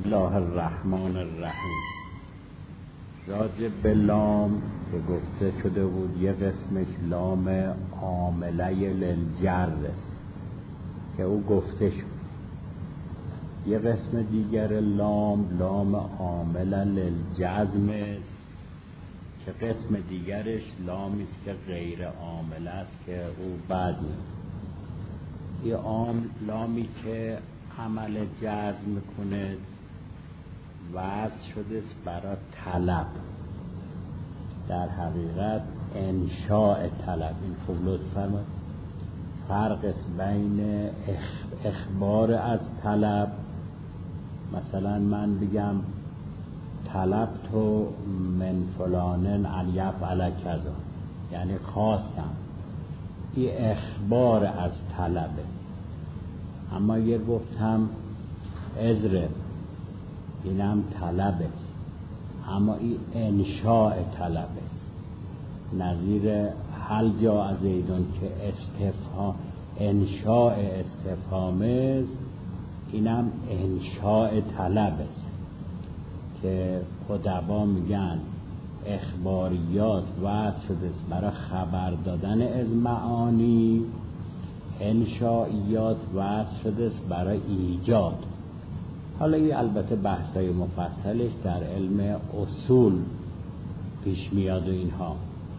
الله الرحمن الرحیم. راجع به لام که گفته شده بود یه قسمش لام عامله للجر که او گفته شد، یه قسم دیگر لام عامله للجزم است که قسم دیگرش لامی است که غیر عامله است که او بعد یه لامی که عمل جزم میکنه وضع شده است برای طلب، در حقیقت انشاء طلب. این خوب لطف فرمایید، فرق است بین اخبار از طلب. مثلا من بگم طلب تو من فلانن ان یفعل کذا، یعنی خواستم، این اخبار از طلب است. اما یه گفتم اضرب، اینم طلب است، اما این انشاء طلب است. نظیر هل جاء زیدون که استفهام انشاء استفهام است، اینم انشاء طلب است که ادبا میگن اخباریات وضع شده است برای خبر دادن از معانی، انشائیات وضع شده است برای ایجاد. حالا این البته بحثای مفصلش در علم اصول پیش میاد و اینها.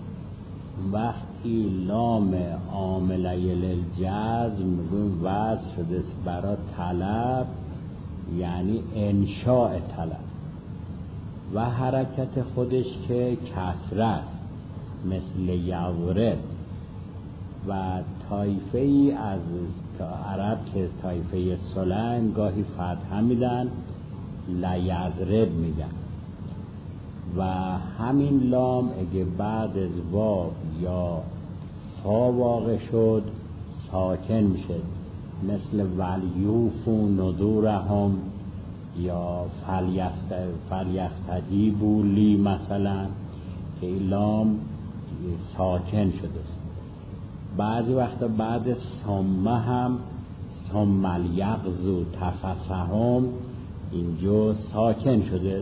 وقتی لام عامله للجزم وضع شده است برای طلب، یعنی انشاء طلب و حرکت خودش که کسره است، مثل یورد. و طایفه ای از عرب که طایفه سلیم گاهی فتحه میدن، لیضرب میگن. و همین لام اگه بعد از واو یا فا واقع شد ساکن میشه، مثل ولیوفو نذورهم یا فلیستجیبوا لی مثلا، که این لام ساکن شده. بعضی وقتا بعد ثم هم ثم الیغزو تفسهم اینجا ساکن شده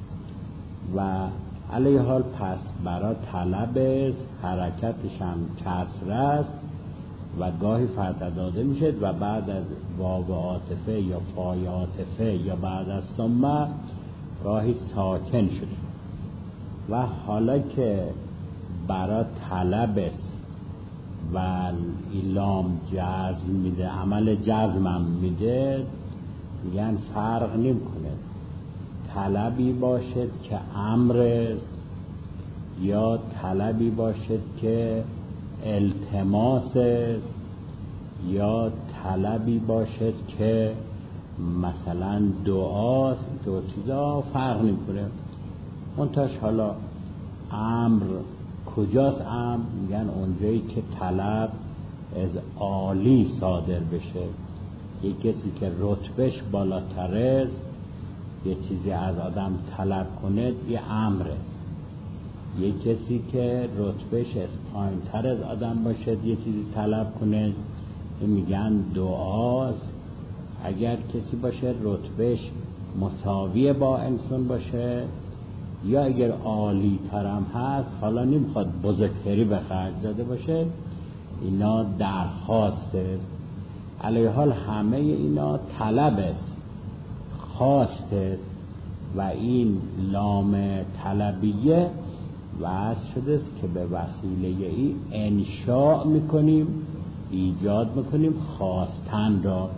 و علیه حال پس برای طلب است، حرکتش هم کسره است و گاهی فتحه داده میشه و بعد از واو عاطفه یا فای عاطفه یا بعد از ثم گاهی ساکن شده. و حالا که برای طلب است و لام جزم میده، عمل جزمم میده، میگن فرق نمیکنه طلبی باشد که امر است یا طلبی باشد که التماس است یا طلبی باشد که مثلا دعاست. دو چیزا فرق نمیکنه. منتهاش حالا امر کجاست؟ امر میگن اونجایی که طلب از عالی صادر بشه. یک کسی که رتبهش بالاتر است یه چیزی از آدم طلب کنه، یه امر است. یک کسی که رتبهش از پایینتر از آدم باشه یه چیزی طلب کنه، میگن دعاست. اگر کسی باشه رتبهش مساوی با انسان باشه یا اگر عالی ترم هست، حالا نمیخواد بزرگتری به خرج داده باشه، اینا درخواست است. علیه حال همه اینا طلب است، خواست است و این لام طلبیه وضع شده است که به وسیله ای انشاء میکنیم، ایجاد میکنیم خواستن را.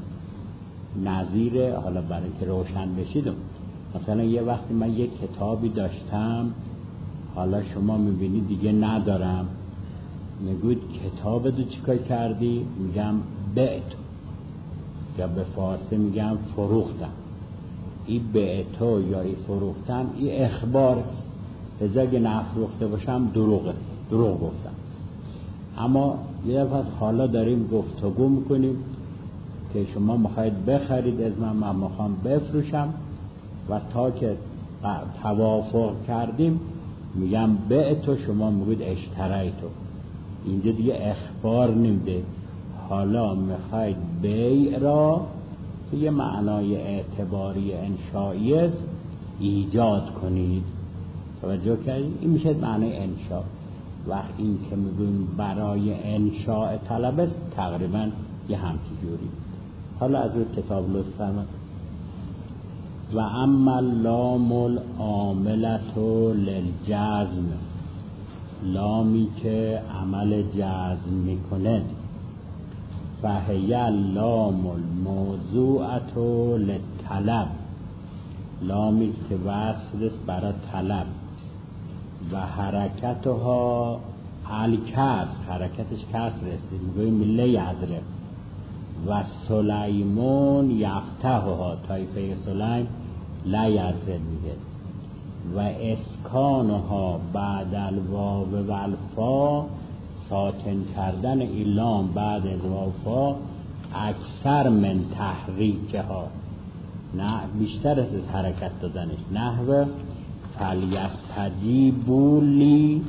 نظیر حالا برای که روشن بشیدم، مثلا یه وقتی من یک کتابی داشتم، حالا شما میبینید دیگه ندارم، میگوید کتاب دو چیکار کردی؟ میگم بعت، یا به فارسی میگم فروختم. این بعتو یا این فروختم این اخبار است. ازا اگه نفروخته باشم دروغ گفتم. اما یه دفعه حالا داریم گفتگو میکنیم که شما میخواید بخرید از من میخوام بفروشم و تا که توافق کردیم میگم بعتو، شما میگوید اشتریتو. اینجا دیگه اخبار نمیده، حالا میخواید بیع را یه معنای اعتباری انشایی است، ایجاد کنید. توجه کردید؟ این میشه معنای انشا. وقت این که میگویم برای انشاء طلب است، تقریبا یه همچی جوری. حالا از اون کتاب لطف فرمایید. و اما اللام العاملة للجزم، لامی که عمل جزم میکنه، فهی اللام الموضوعة للطلب، لامی که وصل است برای طلب، و حرکتها الکسر، حرکتش کسر است، میگویم لیضرب، و سلیمون یفتحها، طایفه سلیم لیضرب میگه، و اسکانها بعد الواو و الفا، ساکن کردن ایلام بعد از واو فا، اکثر من تحریکها، نه بیشتر از حرکت دادنش، نحو فلیستجیبوا لی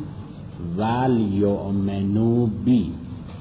ولیؤمنوا بی،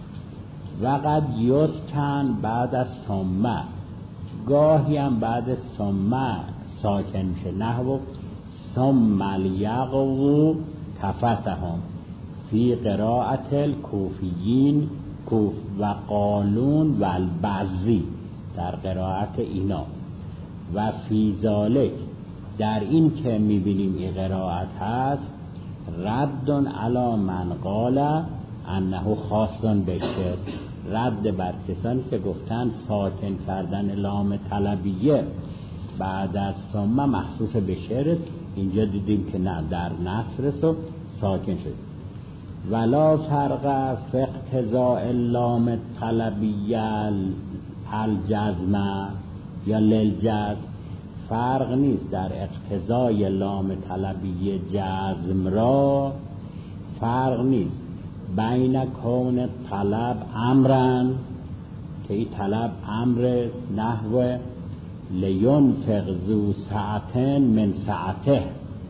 وقد یسکن بعد از ثم، گاهی هم بعد ثم ساکن میشه، نحو ثم لیغضوا تفثهم، فی قراءت الکوفیین و قالون و البزی، در قراءت اینا. و فی ذالک، در این که میبینیم این قراءت هست، رد علی من قال انه خاص بشر، رد بر کسانی که گفتن ساکن کردن لام طلبیه بعد از ثم مخصوص بشر. اینجا دیدیم که نه، در نصر ساکن شد. ولا فرق فی اقتضاء اللام طلبیه الجزم یا للجزم، فرق نیست در اقتضای لام طلبیه جزم را، فرق نیست بین کون طلب امرن، که این طلب امر است، نحو لینفق ذو سعة من سعته،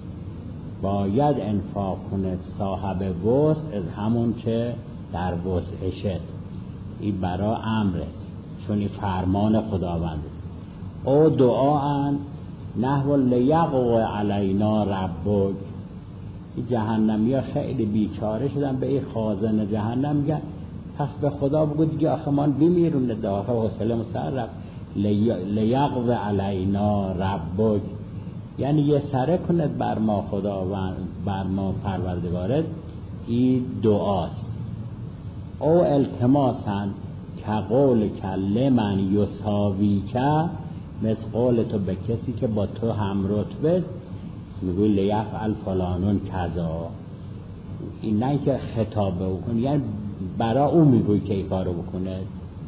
باید انفاق کند صاحب وسع از همون که در وسعشه، این برای امر است، چون این فرمان خداوند است. او دعاً نحو لیقضی علینا ربک، این جهنمی ها خیلی بیچاره شدن، به این خازن جهنم میگن پس به خدا بگو دیگه آخه من بمیرونه داخل حوصله مسر رفت، لیقضی علینا ربک، یعنی یه سره کند بر ما خداوند، بر ما پروردگارت. این دعاست. او التماسن که قول که من یساوی که، مثل قول تو به کسی که با تو هم رتبه است، میگوی لیفعل فلانون کذا، این نه که خطابه بکنی، یعنی برای اون میگوی که این کارو بکنه.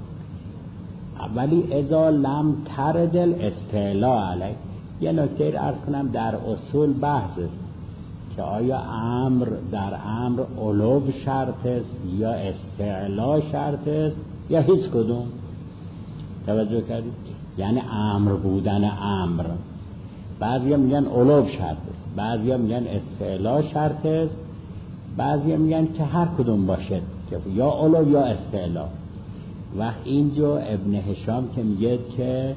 ولی اذا لم ترد الاستعلاء علیه، یه نکته رو عرض کنم، در اصول بحث است که آیا امر در امر علو شرط است یا استعلاء شرط است یا هیچ کدوم. توجه کردید؟ یعنی امر بودن امر، بعضی میگن علو شرط است، بعضی میگن استعلاء شرط است، بعضی میگن که هر کدوم باشه، که یا علو یا استعلاء. و اینجا ابن هشام که میگه که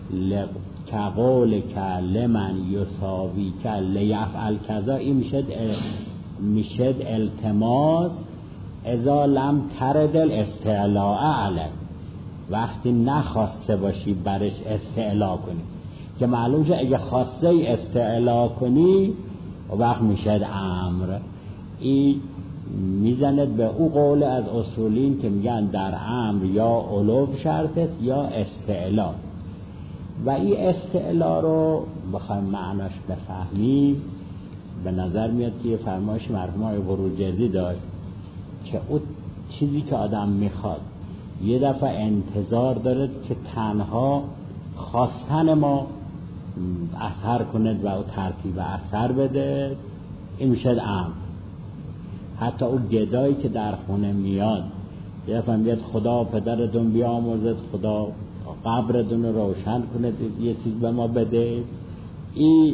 کقول که لمن یساوی که لیفعل کذا، این میشد التماس اذا لم ترد الاستعلاء علیه، وقتی نخواسته باشی برش استعلاء کنی، که معلوم شه اگه خواسته استعلاء کنی وقت میشد امر. این میزند به او قول از اصولین که میگن در امر یا علو شرط است یا استعلاء. و این استعلاء رو بخوایم معناش بفهمیم، به نظر میاد که فرمایش مرحوم آقای بروجردی داشت که اون چیزی که آدم میخواد یه دفعه انتظار داره که تنها خواستن ما اثر کند و او ترتیب اثر بده، این میشه امر. حتی اون گدایی که در خونه میاد یه دفعه میاد خدا پدرتون بیامرزد، خدا قبرتون رو روشن کنه، یه چیز به ما بده، این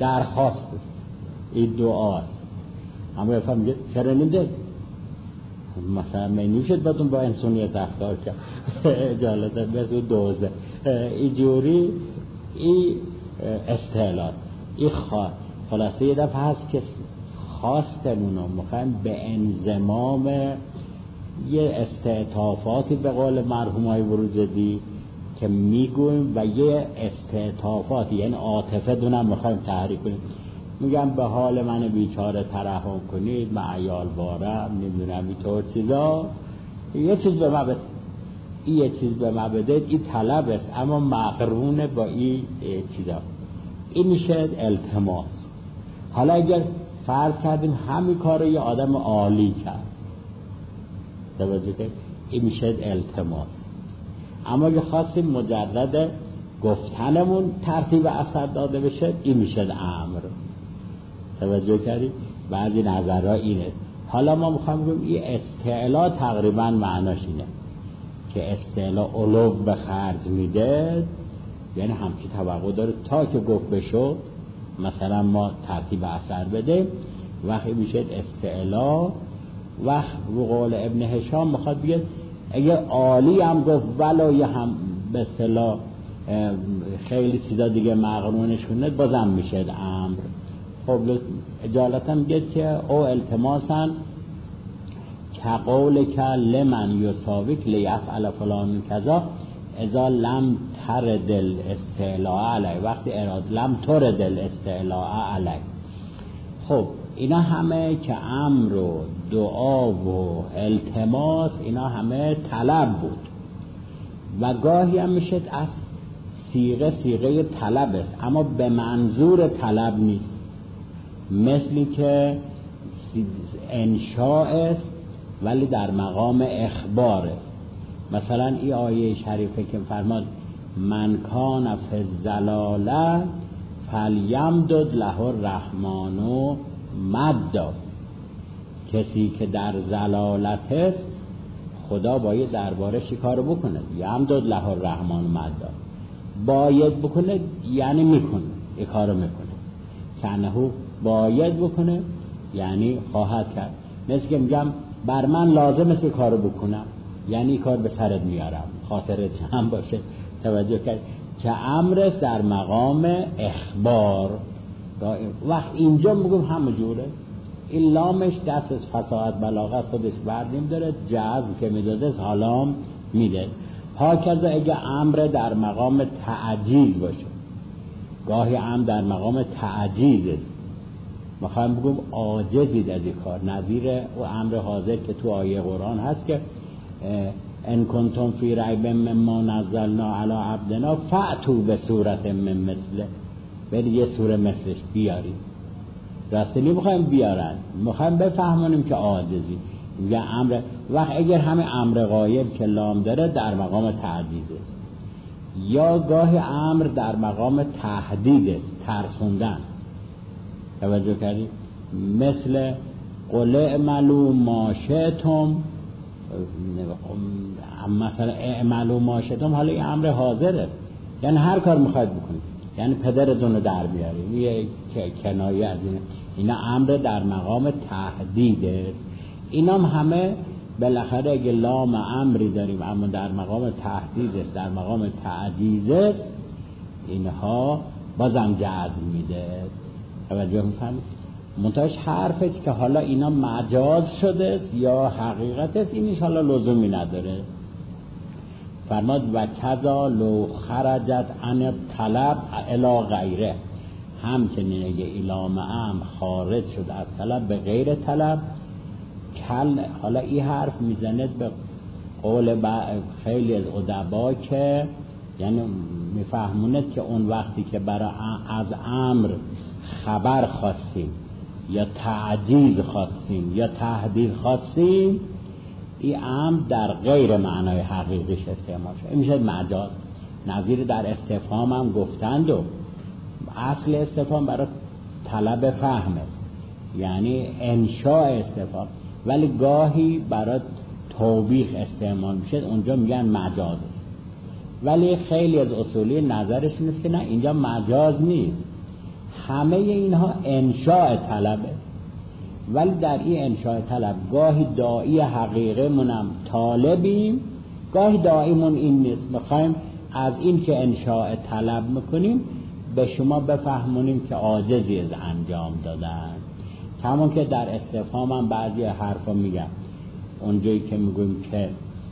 درخواست است، این دعاست. اما یه دفعه میگه چرا نمیده، مثلا منی شد باتون با انسانیت رفتار کرد جالته مثل دوزه اینجوری این استعلاس این خلاصه یه دفعه هست که خواستمونو میخوایم به انضمام یه استعطافاتی به قول مرحومای بروجردی که میگویم و یه استعطافاتی یعنی عاطفه دونم میخوایم تحریک کنیم. میگم به حال من بیچاره ترحم کنید، من عیال بارم، نمیدونم اینطور چیزا. یه چیز به ما یه چیز به ما بدید، این طلب است اما مقرونه با این چیزا. این میشه التماس. حالا اگر فرض کردیم همین کار رو یه آدم عالی کرد، توجه کنید، این میشه التماس. اما اگه خواستیم مجرد گفتنمون ترتیب اثر داده بشه، این میشه امر. توجه کردید؟ بعضی نظرها این است. حالا ما میخوام بگیم این استعلا تقریبا معناش اینه که استعلا علو به خرج میده، یعنی همچی توقع داره تا که گفت بشو مثلا ما ترتیب اثر بده، وقتی میشه استعلا. وقت به قول ابن هشام میخواد بگه اگه عالی هم گفت ولو هم به اصطلاح خیلی چیزا دیگه مقرونش کنه بازم میشه امر. خب اجالتا میگه که او التماسا که قول که لمن یساویک لیفعل فلان کذا اذا لم ترد الاستعلاء علی، وقتی اراد لم ترد الاستعلاء علی. خب اینا همه که امر و دعا و التماس اینا همه طلب بود و گاهی هم میشه از صیغه طلب است اما به منظور طلب نیست، مثلی که انشاء است ولی در مقام اخبار است. مثلا این آیه شریفه که فرماد من کان فی الضلاله فلیمدد له الرحمن مدا، کسی که در ضلالت است خدا باید دربارش کارو بکنه. یمدد له الرحمن مدا، باید بکنه یعنی میکنه، این کارو میکنه. کنه باید بکنه یعنی خواهد کرد. مثل که میگم بر من لازم است کارو بکنم، یعنی کار به سرت میارم، خاطرت هم باشه. توجه کرد که امر در مقام اخبار. وقت اینجا میگم همه جوره، این لامش دست از فصاحت بلاغت خودش بردیم داره، جذب که میداده حالا میده. هاکذا اگه امر در مقام تعجیز باشه، گاهی امر در مقام تعجیز است، میخوایم بگم عاجزید از این کار، نظیر و امر حاضر که تو آیه قرآن هست که ان کنتم فی ریب مما نزلنا علی عبدنا فأتوا بصورت من مثله، برید یه سوره مثلش بیارید. راستی نمیخوایم بیارن، میخوایم بفهمونیم که عاجزی. میگه امر وقت اگر همه امر غایب که لام داره در مقام تعجیزه، یا گاهی امر در مقام تهدیده، ترسوندن. توجه کردید؟ مثل قل اعملوا ما شئتم، مثلا اعملوا ما شئتم، حالا این امر حاضر است، یعنی هر کار میخواید بکنید، یعنی پدرتون رو در بیارید. یه کنایه از اینا امر در مقام تهدیده. اینا همه بالاخره اگه لام امری داریم اما در مقام تهدید است، در مقام تعجیز است، اینها بازم جذب میده. توجه می‌فرمایید؟ منتهاش حرفش که حالا اینا مجاز شده یا حقیقت است، این انشاءالله لزومی نداره. فرماد و کذا لو خرجت عن طلب الی غیره، همچنین اگه ایلام امر خارج شد از طلب به غیر طلب کل. حالا این حرف میزنه به قول خیلی از ادبا که یعنی میفهموند که اون وقتی که برای از امر خبر خواستیم یا تعجیز خواستیم یا تهدید خواستیم، این امر در غیر معنای حقیقیش استعمال شد، این میشه مجاز. نظیر در استفهام هم گفتند و اصل استفهام برای طلب فهم است، یعنی انشاء استفهام، ولی گاهی برای توبیخ استعمال میشه، اونجا میگن مجاز است. ولی خیلی از اصولی نظرش اینه که نه، اینجا مجاز نیست، همه اینها انشاء طلب است. ولی در این انشاء طلب گاهی داعی حقیقه منم طالبیم، گاهی داعیمون این نیست، میخوایم از این که انشاء طلب میکنیم به شما بفهمونیم که عاجزی از انجام دادن. همون که در استفهام هم بعضی حرفا میگن، اونجایی که میگویم که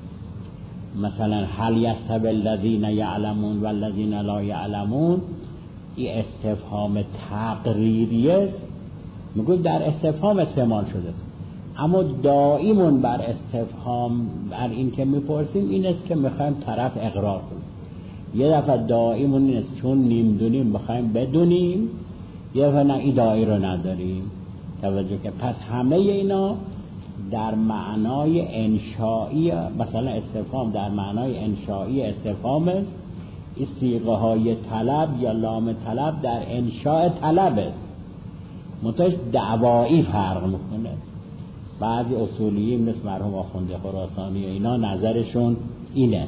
مثلا هل یستوی الذین یعلمون والذین لا یعلمون، این استفهام تقریریه، میگویم در استفهام استعمال شده، اما دائمون بر استفهام بر این که میپرسیم این است که میخوایم طرف اقرار کنیم. یه دفعه دائمون این است چون نمیدونیم میخوایم بدونیم، یه دفعه نه این داعی رو نداریم. توجه که پس همه اینا در معنای انشائی، مثلا استفهام در معنای انشائی استفهام است، این صیغه های طلب یا لام طلب در انشاء طلب است، منتهاش دعوایی فرق میکنه. بعضی اصولیین مثل مرحوم آخوند خراسانی اینا نظرشون اینه،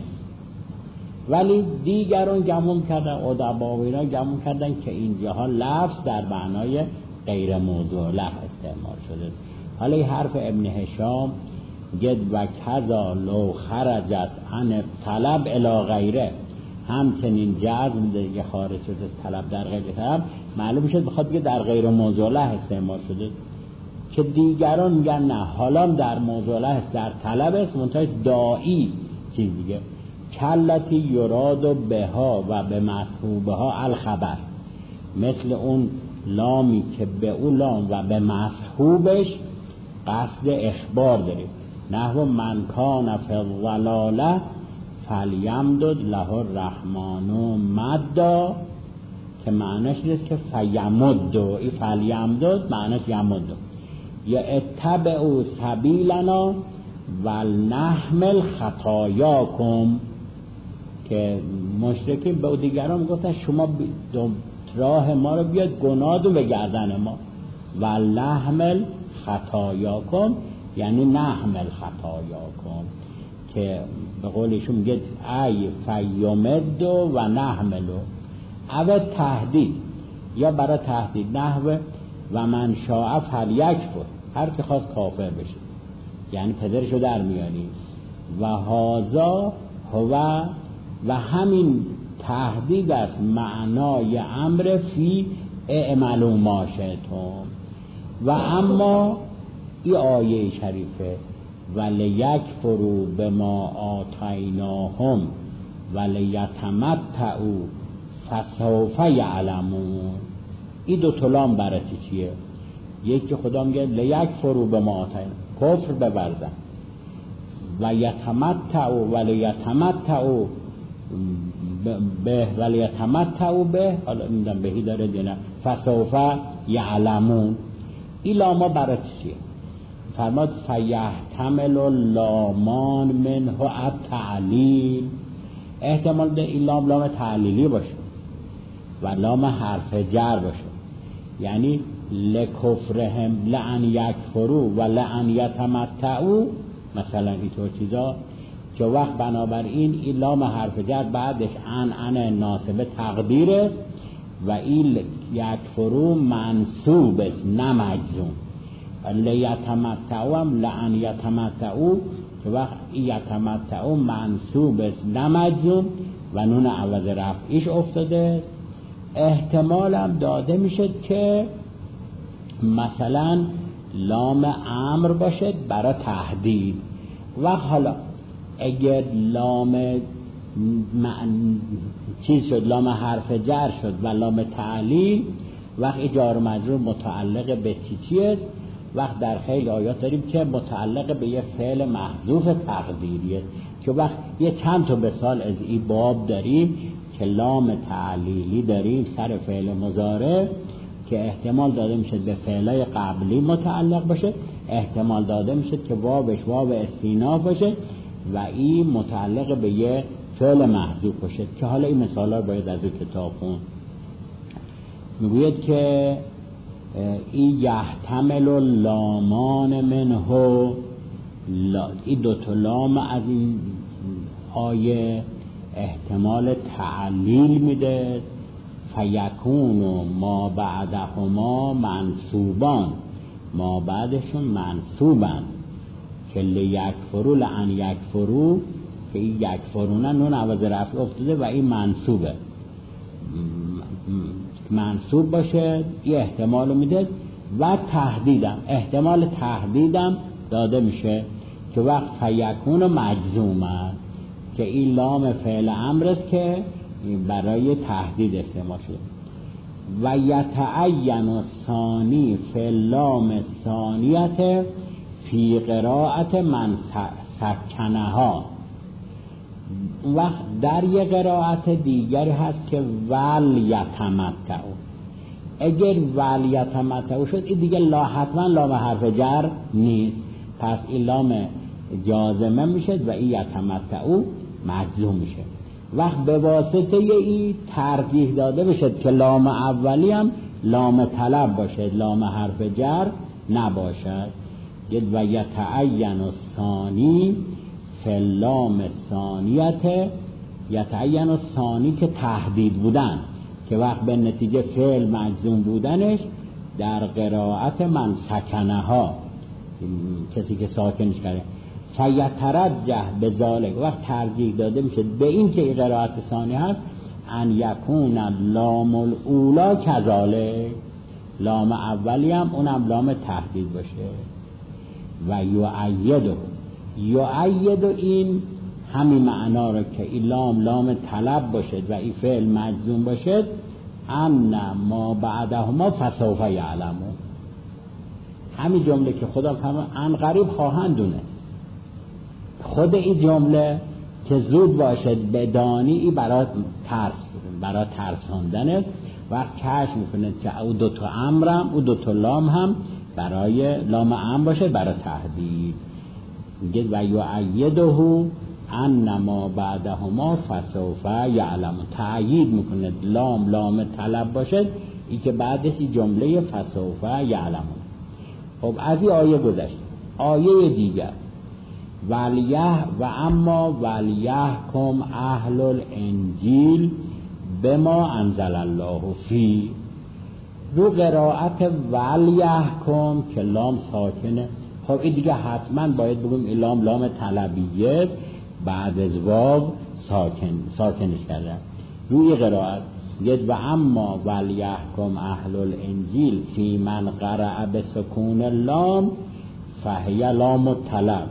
ولی دیگران گمون کردن، ادبا و اینا گمون کردن که اینجاها لفظ در معنای غیر موضوع له استعمال شده است. حالا این حرف ابن هشام گد و کذا لو خرجت عن طلب الی غیره، همچنین جزم دیگه خارج شده از طلب در غیر طلب، معلوم شد بخواد بگه در غیر موضوع له استعمال شده، که دیگران میگن نه، حالا در موضوع له است، در طلب است، منتهی داعی چیز دیگه. کلتی یراد بها و به مصحوبها الخبر، مثل اون لامی که به اون لام و به مصحوبش قصد اخبار داریم، نحو من کان فی الضلاله فلیمدد له الرحمن مدا، که معنیش نیست که فیمد، این فلیمدد معنیش یمد، یا اتبعوا سبیلنا ولنحمل خطایاکم، که مشرکین به دیگران گفتن شما راه ما رو بیاد گناه رو به گردن ما، ولنحمل خطایاکم یعنی نحمل خطایاکم، که به قولشون میگه ای فیمد و نحملو، او تهدید یا برای تهدید، نحو و من شاء فلیکفر، هر که خواست کافر بشه، یعنی پدرشو در میانی، و هازا هو، و همین تهدید است معنای امر فی اعملوا ما شئتم. و اما این آیه شریفه ولیکفروا بما آتیناهم ولیتمتعوا فسوف یعلمون، این دو طلام برای چیه؟ یکی خدا میگه لیکفروا بما آتیناهم، کفر بورزن، و یتمتعوا ولیتمتعوا به ولیتمتعوا به، حالا میدونم بهی داره دینا، فسوف یعلمون، این لاما برای چیه؟ فرماد فیحتمل لامان منه التعلیل، احتمال ده این لام تعلیلی باشه و لام حرف جر باشه، یعنی لکفرهم لعن یکفروا و لعن یتمتعوا، مثلا اینطور چیزا، که وقت بنابراین این لام حرف جر بعدش ان ناسبه تقدیر است و این یکفروا منصوب است نه مجزوم، لیتمتعوا هم لعن یتمتعوا، که وقت یتمتعوا منصوب است نه مجزوم و نون عوض رفعیش افتاده. احتمال هم داده میشه که مثلا لام امر باشه برای تهدید، و حالا اگر لام چیز شد، لام حرف جر شد و لام تعلیل، وقت جار مجرور متعلق به چی است؟ وقت در خیلی آیات داریم که متعلق به یه فعل محذوف تقدیریه، که وقت یه چند تا مثال از این باب داریم که لام تعلیلی داریم سر فعل مضارع که احتمال داده میشه به فعلای قبلی متعلق باشه، احتمال داده میشه که واوش واو استیناف باشه و این متعلق به یه فعل محذوف باشه، که حالا این مثالا باید از این کتاب خون. میگوید که این یحتمل لامان منه، این دوتا لام از این آیه احتمال تعلیل میده، فیکون ما بعدهما منصوبان، ما بعدشون منصوبن که لیکفرو لعن یکفرو که این یکفرونه نون عوض رفع افتاده و این منصوبه، منصوب باشه یه احتمال میده و تهدیدم، احتمال تهدیدم داده میشه که وقت فیکون مجزومن که این لام فعل امر است که برای تهدید استعمال شده. و یتعین الثانی فی اللام الثانیه فی قراءت من سکنها. وقت در یه قرائت دیگری هست که ول یتمتعو، اگر ول یتمتعو شد این دیگه حتما لام حرف جر نیست، پس این لام جازمه میشه و این یتمتعو مجزوم میشه. وقت به واسطه این ترجیح داده بشه که لام اولی هم لام طلب باشه، لام حرف جر نباشد. و یتعین الثانی فی اللام الثانیه، یتعین الثانی که تهدید بودن که وقت به نتیجه فعل مجزوم بودنش در قرائت من سکنه ها، کسی که ساکنش کرده، فیترجح به ذالک، وقت ترجیح داده میشه به این که این قرائت ثانی هست، ان یکون لام الاولا کذالک، لام اولی هم اونم لام تهدید باشه. و یؤید این همین معنا رو که این لام طلب باشد و این فعل مجزوم باشد، ان ما بعدهما فسوف یعلمون، همین جمله که خدا فرمود ان قریب خواهند دونست، خود این جمله که زود باشد بدانی این برای ترس بودن، برای ترساندن، وقت کشف میکنه که او دوتا امرم او دوتا لام هم برای لام امر باشه برای تهدید. میگه و یؤیده ان ما بعدهما فسوف یعلمون، تأیید میکنه لام طلب باشه ای که بعدش این جمله فسوف یعلمون. خب از این آیه گذشت. آیه دیگر و اما ولیحکم اهل الانجیل بما انزل الله فی، رو قرائت ولیحکم که لام ساکنه. خب این دیگه حتما باید بگیم این لام طلبیه بعد از واو ساکنش کرده. روی قرائت گید و اما ولیحکم اهل الانجیل فی من قرأ بسکون اللام فهی لام الطلب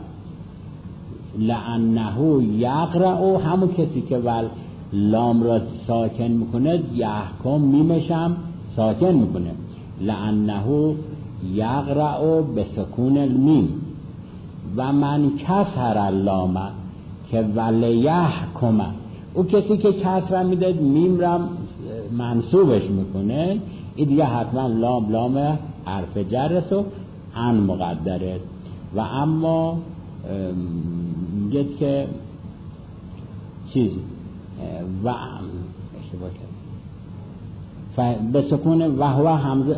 لانه یقرأ، همون کسی که لام را ساکن میکنه یحکم میمشم ساکن میکنه، لانه یقرأ بسکون المیم. و من کسر اللام که ولیحکم، او کسی که کسر میده میم را منصوبش میکنه، این دیگه حتما لام حرف جر است و ان مقدر است. و اما میگه که چیز و به سکون و هو همزه،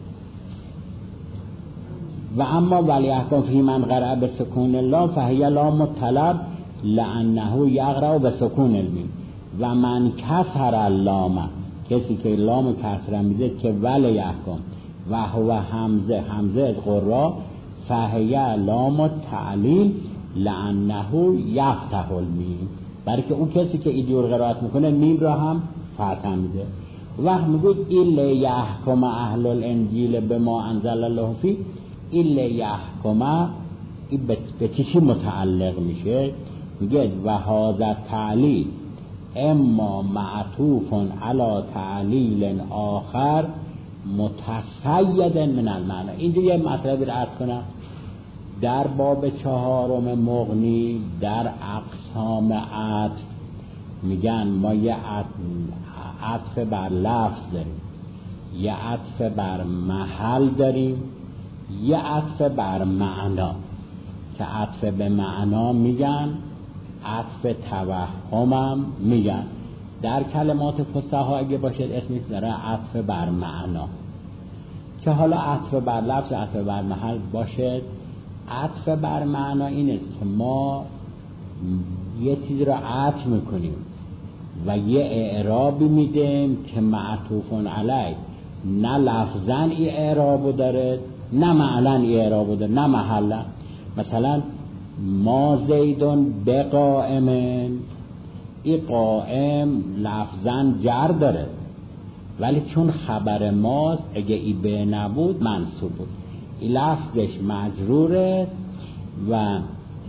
و اما ولیحکم فی من قرأ به سکون اللام فهی لام الطلب لانه یقرأ به سکون المیم. و من کسر اللام، کسی که لام کسر میده که ولیحکم و هو همزه از قرا فهی لام التعلیل لانه یفتح المیم، برای که اون کسی که اینجور قرائت میکنه میم را هم فتح میده. وقت میگوید ایل یحکم اهل الانجیل به ما انزل الله فی، ایل یحکم این به چی متعلق میشه؟ میگه و هذا تعلیل اما معطوف علی تعلیل آخر متصید من المعنی. اینجا یه مطلبی رو عرض کنم. در باب 4 مغنی در اقسام عطف میگن ما یه عطف بر لفظ داریم، یه عطف بر محل داریم، یه عطف بر معنا. که عطف به معنا میگن، عطف توهمم میگن. در کلمات فصحا اگه باشد اسمش داره عطف بر معنا. که حالا عطف بر لفظ عطف بر محل باشد. عطف بر معنا اینه که ما یه چیز رو عطف میکنیم و یه اعرابی میدیم که معطوفون علیه، نه لفظاً این اعرابو داره نه معنا ای اعراب بوده نه محلا. مثلا ما زیدون بقائم، این قائم لفظاً جر داره ولی چون خبر ماست اگه ای به نبود منصوب بود، این لفظش مجروره و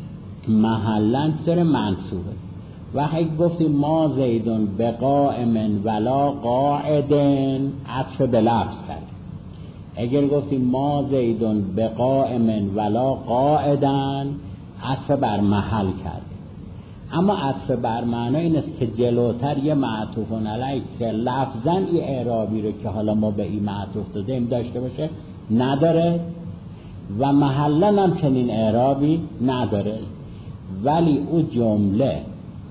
محلاً داره منصوبه. و اگه گفتیم ما زیدون بقائم ولا قاعدن عطف به لفظ کرد. اگر گفتیم ما زیدون بقائم ولا قاعدن عطف بر محل کرد. اما عطف بر معنا این است که جلوتر یه معطوف علیه که لفظاً این اعرابی رو که حالا ما به این معطوف دادیم داشته باشه نداره و محلاً هم چنین اعرابی نداره، ولی او جمله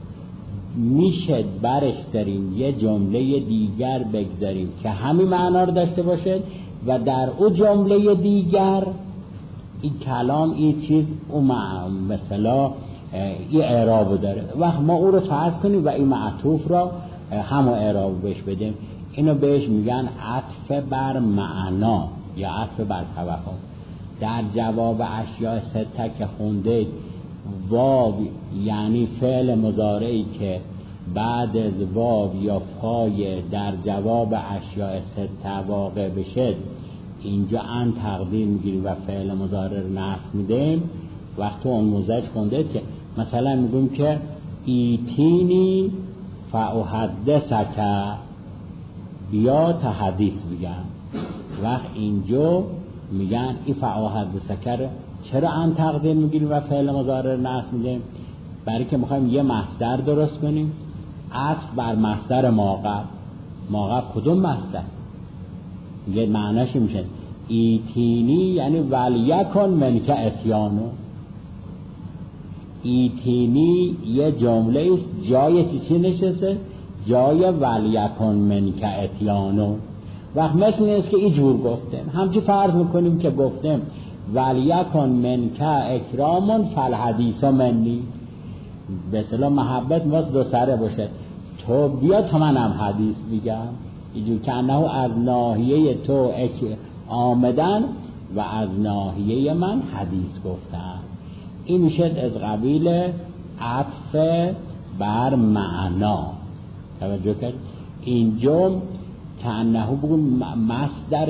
میشه برش داریم یه جمله دیگر بگذاریم که همین معنا رو داشته باشه و در او جمله دیگر این کلام این چیز او مثلا این اعراب داره و ما او رو فرض کنیم و این معطوف را همون اعراب بهش بدیم. اینو بهش میگن عطف بر معنا یا عطف بر توهم. در جواب اشیاء سته که خوندید واو یعنی فعل مضارعی که بعد از واو یا فای در جواب اشیاء سته واقع بشه اینجا ان تقدیر میگیریم و فعل مضارع رو نصب میدیم. وقتی اون موزج خوندید که مثلا میگیم که ایتینی فاحدثک، بیا تا حدیث بگم. وقت اینجا میگن ای فاحدثک رو چرا ان تقدیر میگیریم و فعل مضارع رو نصب میدیم؟ برای که میخوایم یه مصدر درست کنیم عطف بر مصدر ماقب کدوم مصدر؟ یه معناش میشه ایتینی یعنی ولیکن منک اتیانو. ایتینی یه جمله است جای چی نشسته؟ جای ولیکن منک اتیانو. وقت مثل این است که اینجور گفتیم همچی فرض میکنیم که گفتیم ولیکن منک اکرامون فالحدیث منی، به اصطلاح محبت واسه دو سره باشه، تو بیا تا منم حدیث بگم. اینجور که انه از ناحیه تو آمدن و از ناحیه من حدیث گفتن. این میشه از قبیل عطف بر معنا. توجه کرد اینجا که انه بگو مصدر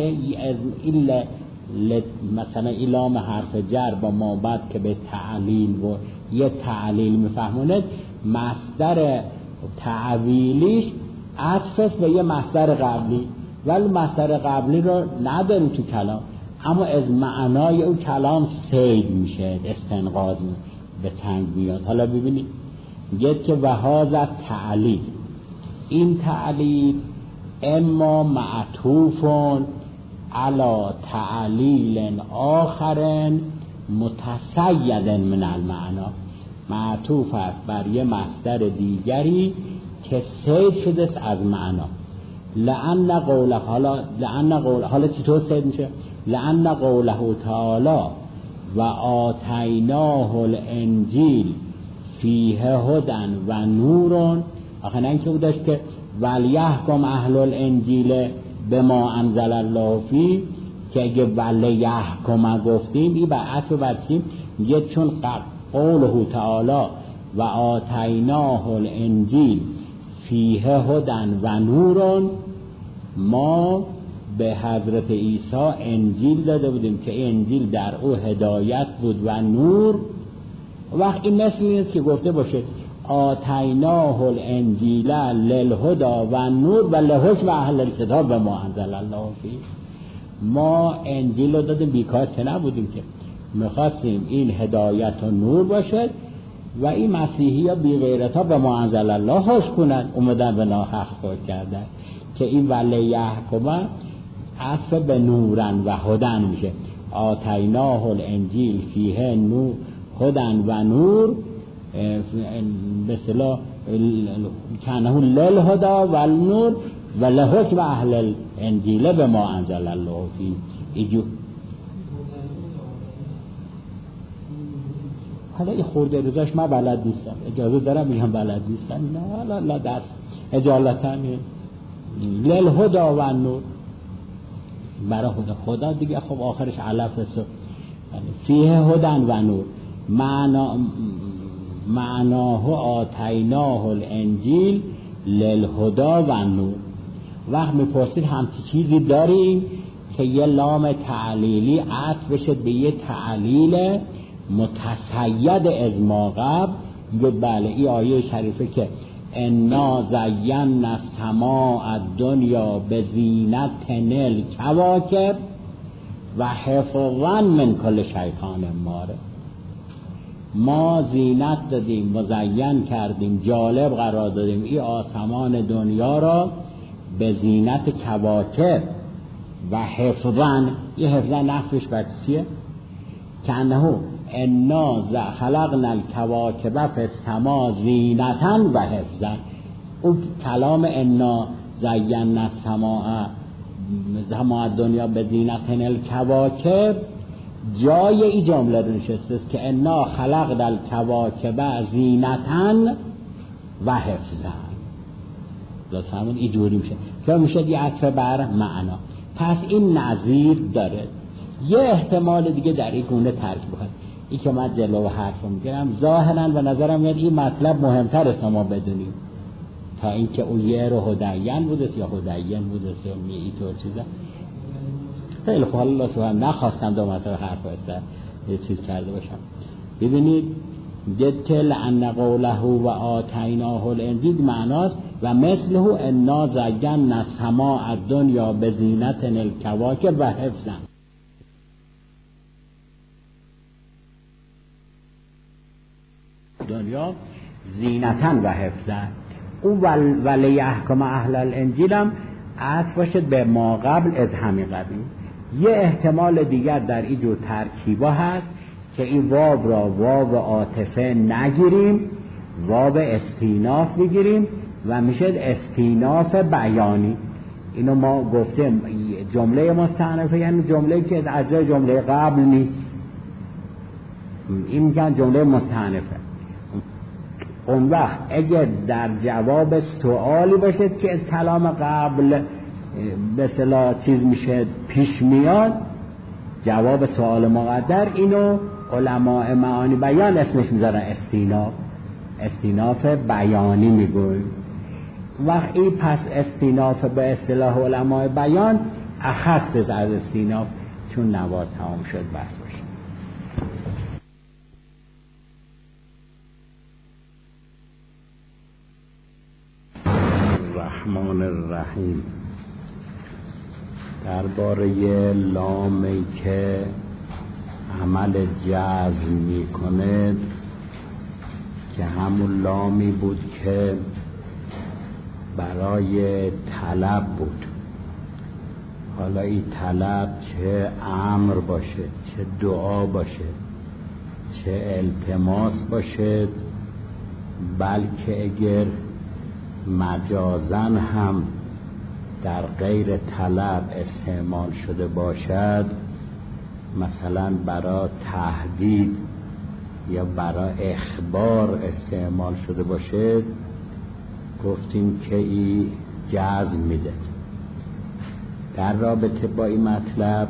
مثلا ایلام حرف جر با ما بعد که به تعلیل و یه تعلیل میفهمونه مصدر تعویلیش عطفش به یه مصدر قبلی، ولی مصدر قبلی رو نداریم تو کلام، اما از معنای اون کلام سید میشه استنقاض به تنگ بیاد. حالا ببینید میگه که وهذا تعلیل، این تعلیل اما معطوفون علی تعلیل آخر متسید من المعنا، معطوف است بر یه مصدر دیگری که سید شده از معنا. لأن قوله حالا چطور سید میشه؟ لأن قوله تعالی و آتیناه الانجیل فیه هدن و نورون. آخه نه اینکه داشت که ولیحکم اهل الانجیل بما انزل الله فی، که اگه ولیحکم گفتیم این بر عطف بر چیم؟ میگه چون قوله تعالی و آتیناه الانجیل فیه هدن و نورون، ما به حضرت عیسی انجیل داده بودیم که انجیل در او هدایت بود و نور. وقتی مثل این است که گفته باشه آتیناه الانجیل للهدا و نور و لحکم اهل الکتاب و ما انزل الله فی، ما انجیل رو دادیم بیکار که نبودیم، که میخواستیم این هدایت و نور باشد و این مسیحی ها بی غیرت ها به ما انزل الله خوش کنن، اومدن به ناحق خود کردن، که این ولیحکم عطف به نورن و هدن میشه. آتیناه الانجیل فیه نور هدن و نور به اصطلاح کنه للهدا و النور و لحکم اهل الانجیل به ما انزل الله فی. ایجو حالا این خورده روزاش من بلد نیستم، اجازه دارم میگم بلد نیستم، نه حالا درس اجالتا للهدا و النور. برای خدا دیگه خب آخرش علف فیه هدن و نور، معناه آتیناه الانجیل للهدا و نور. وقت میپرسید همچی چیزی داریم که یه لام تعلیلی عطف بشه به یه تعلیل متصید از ما قبل؟ میگه بله، این آیه شریفه که انا زینا السماء الدنیا بزینت الکواکب و حفظا من کل شیطان ماره. ما زینت دادیم، مزین کردیم، جالب قرار دادیم این آسمان دنیا را به زینت کواکب و حفظا. یه حفظا نفسش بچیه که انه انا خلقنا الکواکب فی السماء زینتا و حفظا. اون کلام انا زینا السماء دنیا به زینت الکواکب جای این جمله رو نشسته است که انا خلقنا الکواکب زینتا و حفظا. درست همون اینجوری میشه که میشه یه عطف بر معنا. پس این نظیر داره. یه احتمال دیگه در این گونه ترکیب هست، این که من جلو حرفو میگیرم ظاهرا و نظرم میاد این مطلب مهمتر است ما بدونیم تا اینکه او یه رو هدین بوده یا هدین بوده یا اینطور چیزا. خیلی خوب، الله سبحانه نخواستم دو مرتبه حرف هست یه چیز کرده باشم. ببینید دتل ان قوله و آتیناه الانجیل معناست و مثله انا زینا السماء الدنیا بزینت الکواکب و حفظا. دنیا زینتا و حفظا. او ولیحکم اهل الانجیل هم عطف باشد به ما قبل از همین قبیل. یه احتمال دیگر در این جور ترکیبا هست که این واو را واو عاطفه نگیریم، واو استیناف بگیریم و میشه استیناف بیانی. اینو ما گفتیم جمله مستأنفه یعنی جمله که از جای جمله قبل نیست، این میگن جمله مستأنفه. اون وقت اگر در جواب سوالی باشد که از کلام قبل به اصطلاح چیز میشه پیش میاد، جواب سوال مقدر، اینو علماء معانی بیان اسمش میذارن استیناف بیانی میگوی. وقتی پس استیناف به اصطلاح علماء بیان اخص از استیناف، چون نوار تمام شد بس باشه. الرحمن الرحیم. درباره لامی که عمل جزم میکنه که همون لامی بود که برای طلب بود. حالا این طلب چه امر باشه، چه دعا باشه، چه التماس باشه، بلکه اگر مجازن هم در غیر طلب استعمال شده باشد، مثلا برای تهدید یا برای اخبار استعمال شده باشد، گفتیم که این جزم میده. در رابطه با این مطلب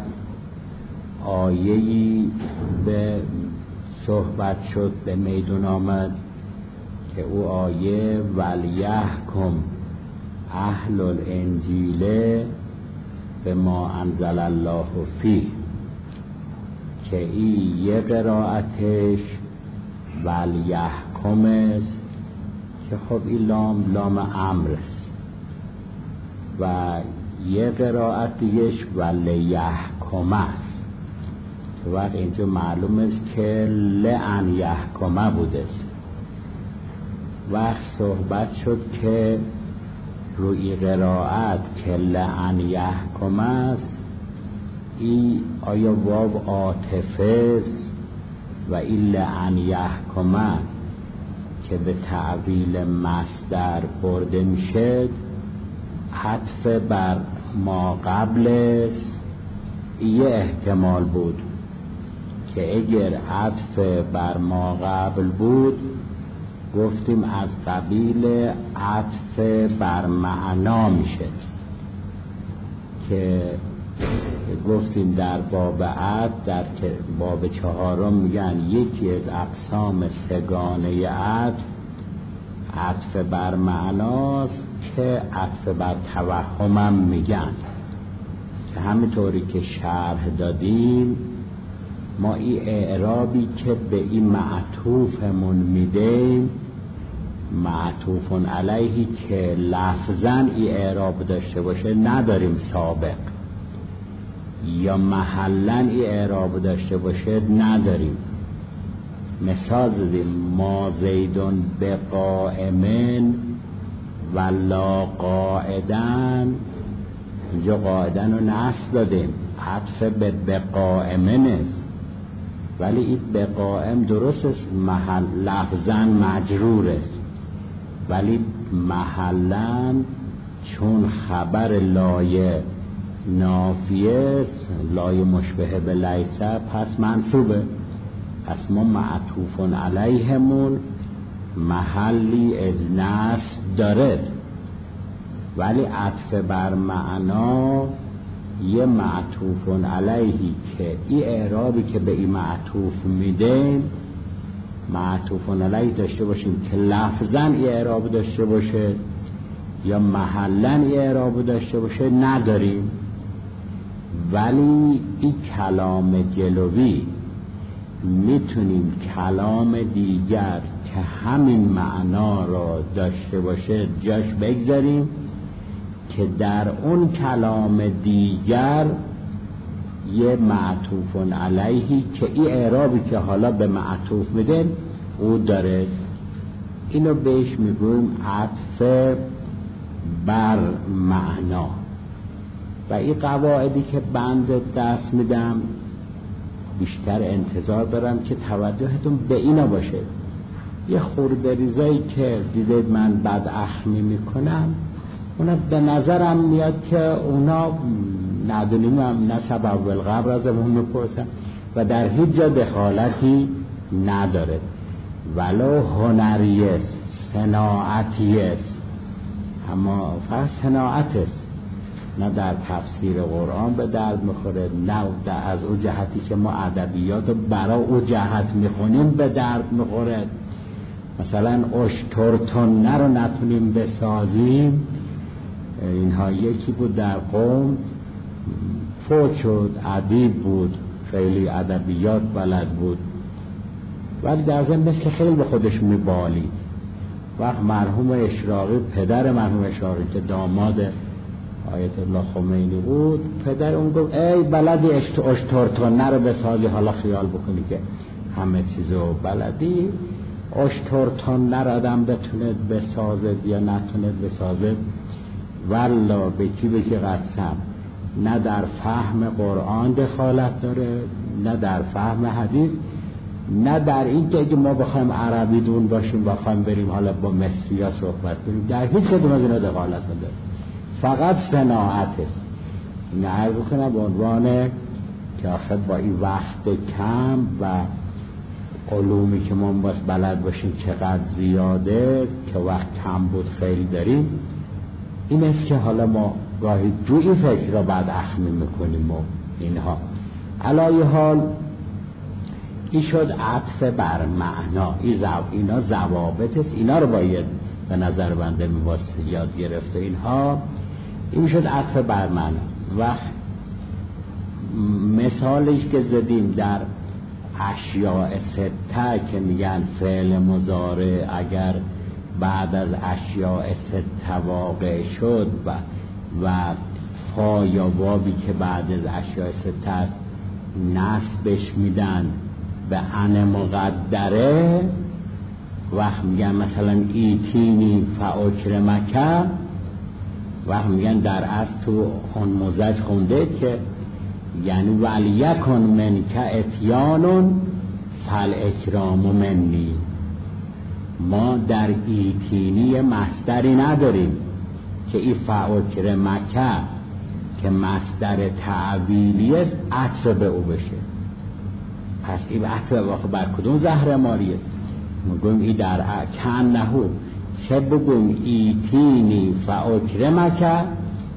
آیه‌ای به صحبت شد، به میدون آمد که او آیه ولیحکم اهل الانجیل به ما انزل الله فیه، که این یه قرائتش ولیحکم است که خب این لام امر است، و یه قرائت دیگهش ولیحکم است که وقت اینجا معلوم است که لعن یحکم بوده است. وقت صحبت شد که روی قرائت که لعن یحکم است، این آیا واو عاطفه است و این لعن یحکم که به تعویل مصدر برده میشه عطف بر ما قبل است. یه احتمال بود که اگر عطف بر ما قبل بود گفتیم از قبیل عطف بر معنا میشه که گفتیم در باب عطف، در باب 4 میگن یکی از اقسام سگانه عطف بر معناست که عطف بر توهم میگن، که همینطوری که شرح دادیم ما این اعرابی که به این معطوفمون میدیم، معطوفون علیهی که لفظاً این اعراب داشته باشه نداریم سابق، یا محلاً این اعراب داشته باشه نداریم. مثال زدیم ما زیدون بقائمن و لا قاعدن، اینجا قاعدن رو نصب دادیم، عطف به بقائمن است، ولی این بقائم درست است محل لفظاً مجرور است، ولی محلاً چون خبر لایه نافیه است، لایه مشبه به لیسه، پس منصوبه. پس ما معطوفون علیهمون محلی از نصب داره، ولی عطف بر معنا یه معطوفون علیهی که این اعرابی که به این معطوف میدیم معطوفون علیه داشته باشیم که لفظاً این اعراب داشته باشه یا محلاً این اعراب داشته باشه نداریم. ولی این کلام جلوی میتونیم کلام دیگر که همین معنا را داشته باشه جاش بگذاریم که در اون کلام دیگر یه معطوفون علیهی که این اعرابی که حالا به معطوف میدن او داره، اینو بهش میگویم عطف بر معنا. و این قواعدی که بند دست میدم بیشتر انتظار دارم که توجهتون به اینا باشه. یه خورده ریزایی که دیدید من بد اخمی میکنم، اونا به نظرم میاد که اونا ندونیم هم نه سبب القبر از همون میپرسن و در هیچ جا دخالتی نداره، ولو هنری است، صناعتی است، اما فقط صناعت است، نه در تفسیر قرآن به درد میخوره، نه از او جهتی که ما ادبیات رو برای او جهت میخونیم به درد میخوره. مثلا اشترتونه رو نتونیم بسازیم. اینها یکی بود در قوم فوت شد، ادیب بود، خیلی ادبیات بلد بود، ولی در ضمن مثل که خیلی به خودش میبالید. وقت مرحوم اشراقی، پدر مرحوم اشراقی که داماد آیت الله خمینی بود، پدر اون گفت ای بلدی اشترتونه رو بسازی، حالا خیال بکنی که همه چیزو بلدی، اشترتونه رو آدم بتونه بسازه یا نتونه بسازه، والله به کی قسم، نه در فهم قرآن دخالت داره، نه در فهم حدیث، نه در این که اگه ما بخوایم عربی دون باشیم بخوایم بریم حالا با مصری‌ها صحبت کنیم، در هیچ کدوم از اینا دخالت نداره، فقط صناعت است. این عرض کنم به عنوان که آخر با این وقت کم و علومی که ما باید بلد باشیم چقدر زیاده که وقت کم بود خیلی داریم، این است که حالا ما گاهی جوی فکر را بعد اخمی میکنیم و اینها. علای حال این شد عطف بر معنا، اینا ضوابط است، اینا رو باید به نظر بنده میباسته یاد گرفته. اینها این شد عطف بر معنا. و مثالش که زدیم در اشیاء سته که میگن فعل مضارع اگر بعد از اشیاء سته واقع شد و فا یا واوی که بعد از اشیاء سته است نصبش میدن به ان مقدره، وقت میگن مثلا ایتینی فاکرمک، وقت میگن در اصل تو اون مزج خونده که یعنی ولیکن منک اتیانون فالاکرام منی. ما در ایتینی مصدری نداریم که این فاکرمک که مصدر تعبیلی است عطف به او بشه. پس این عطف واقع بر کدوم زهرماری است؟ میگویم این در کنهو، چه بگویم ایتینی فاکرمک،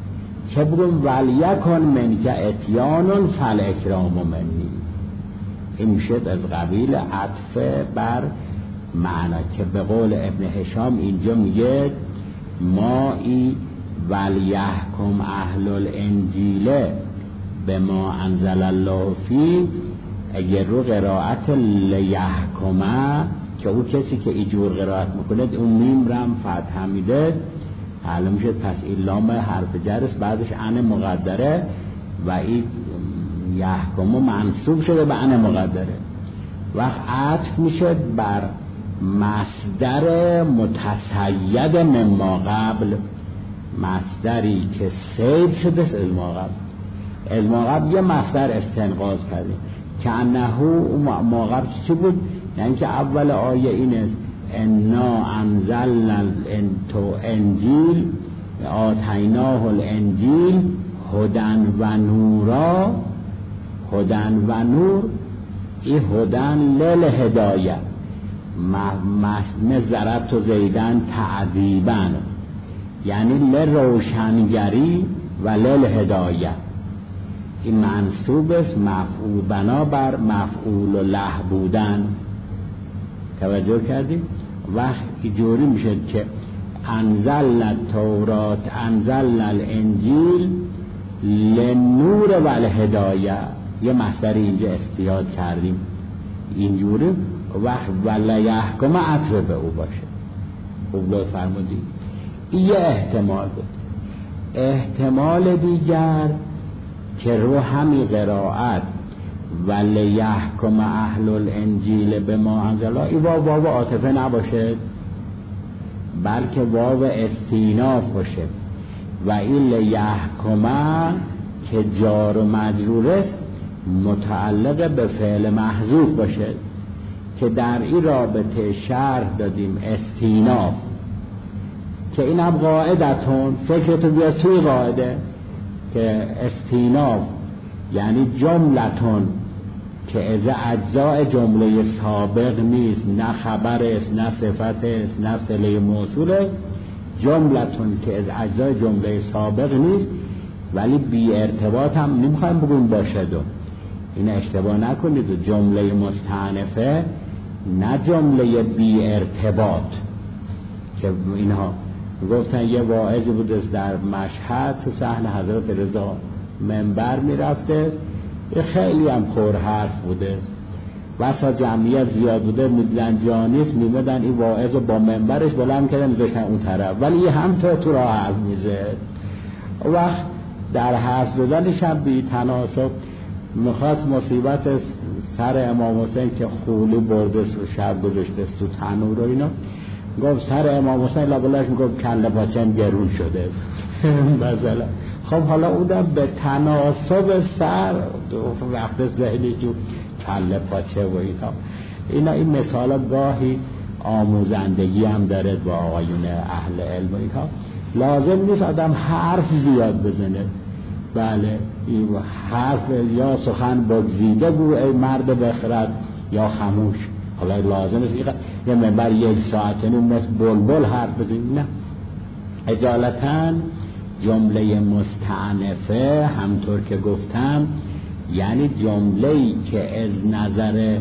چه بگم ولیکن من که اتیانون فالاکرام منی. این میشه از قبیل عطف بر معنا که به قول ابن هشام اینجا میگه ما ای ولیحکم اهل الانجیل به ما انزل الله فی، اگر رو قرائت لیحکمه که او کسی که اینجور قرائت میکنه اون میم رم فتح میده معلوم میشه پس این لام حرف جرس بعدش ان مقدره و این یحکمه منصوب شده به ان مقدره وقت عطف میشه بر مصدر متصید من ما قبل، مصدری که سید شده از ما قبل. از ما قبل یه مصدر استنقاض کردیم که انهو ما قبل چی بود؟ یعنی که اول آیه این است انا انزلنا الانجیل آتیناه الانجیل هدن و نورا. هدن و نور، این هدن للهدایه مزرعت و زیدن تعذیبن یعنی لروشنگری و للهدایه. این منصوب است مفعول بنابر مفعول و له بودن. توجه کردیم؟ وقتی جوری میشه که انزلنا التورات انزلنا الانجیل للنور و الهدایه، یه مصدر اینجا استیاد کردیم اینجوری ولی یحکم عطف به او باشه. خوب لطف فرمودید. این یه احتمال بود. احتمال دیگر که رو همی قرائت ولی یحکم اهل الانجیل به ما انزل، این واو عاطفه نباشه بلکه واو استیناف باشه و این لیحکمه که جار و مجرور است متعلق به فعل محذوف باشه که در این رابطه شرح دادیم استیناف که این هم قاعدتون فکرتو بیاد توی قاعده که استیناف یعنی جملتون که از اجزاء جمله سابق نیست، نه خبر است نه صفت است نه صله موصول است. جملتون که از اجزاء جمله سابق نیست ولی بی ارتباط هم نمیخوایم بگویم باشد. این اشتباه نکنید، جمله مستأنفه نه جمله بی ارتباط که اینها گفتن. یه واعظی بود در مشهد تو صحن حضرت رضا منبر میرفته، یه خیلی هم پر حرف بوده، واسه جمعیت زیاد بوده، میدیدن جا نیست میمدن این واعظ با منبرش بلند کردن میذاشتن اون طرف ولی همطور تو راه حرف میزد. وقت در حرف زدنش هم بی تناسب میخواست مصیبت سر امام حسین که خولی برده شب گذاشته تو تنور و اینا، گفت سر امام حسین لابلاش میگفت کله پاچم گرون شده مثلا. خب حالا اونم به تناسب سر وقت ذهنی جو کله پاچه و اینا این مثالا گاهی آموزندگی هم داره با آقایون اهل علم و اینا. لازم نیست آدم حرف زیاد بزنه، بله این حرف یا سخن بگزیده بود ای مرد بخرد یا خموش. حالا لازم است یه منبر یک ساعت مثل بلبل حرف بزنید، نه. اجالتاً جمله مستأنفه همطور که گفتم یعنی جمله‌ای که از نظر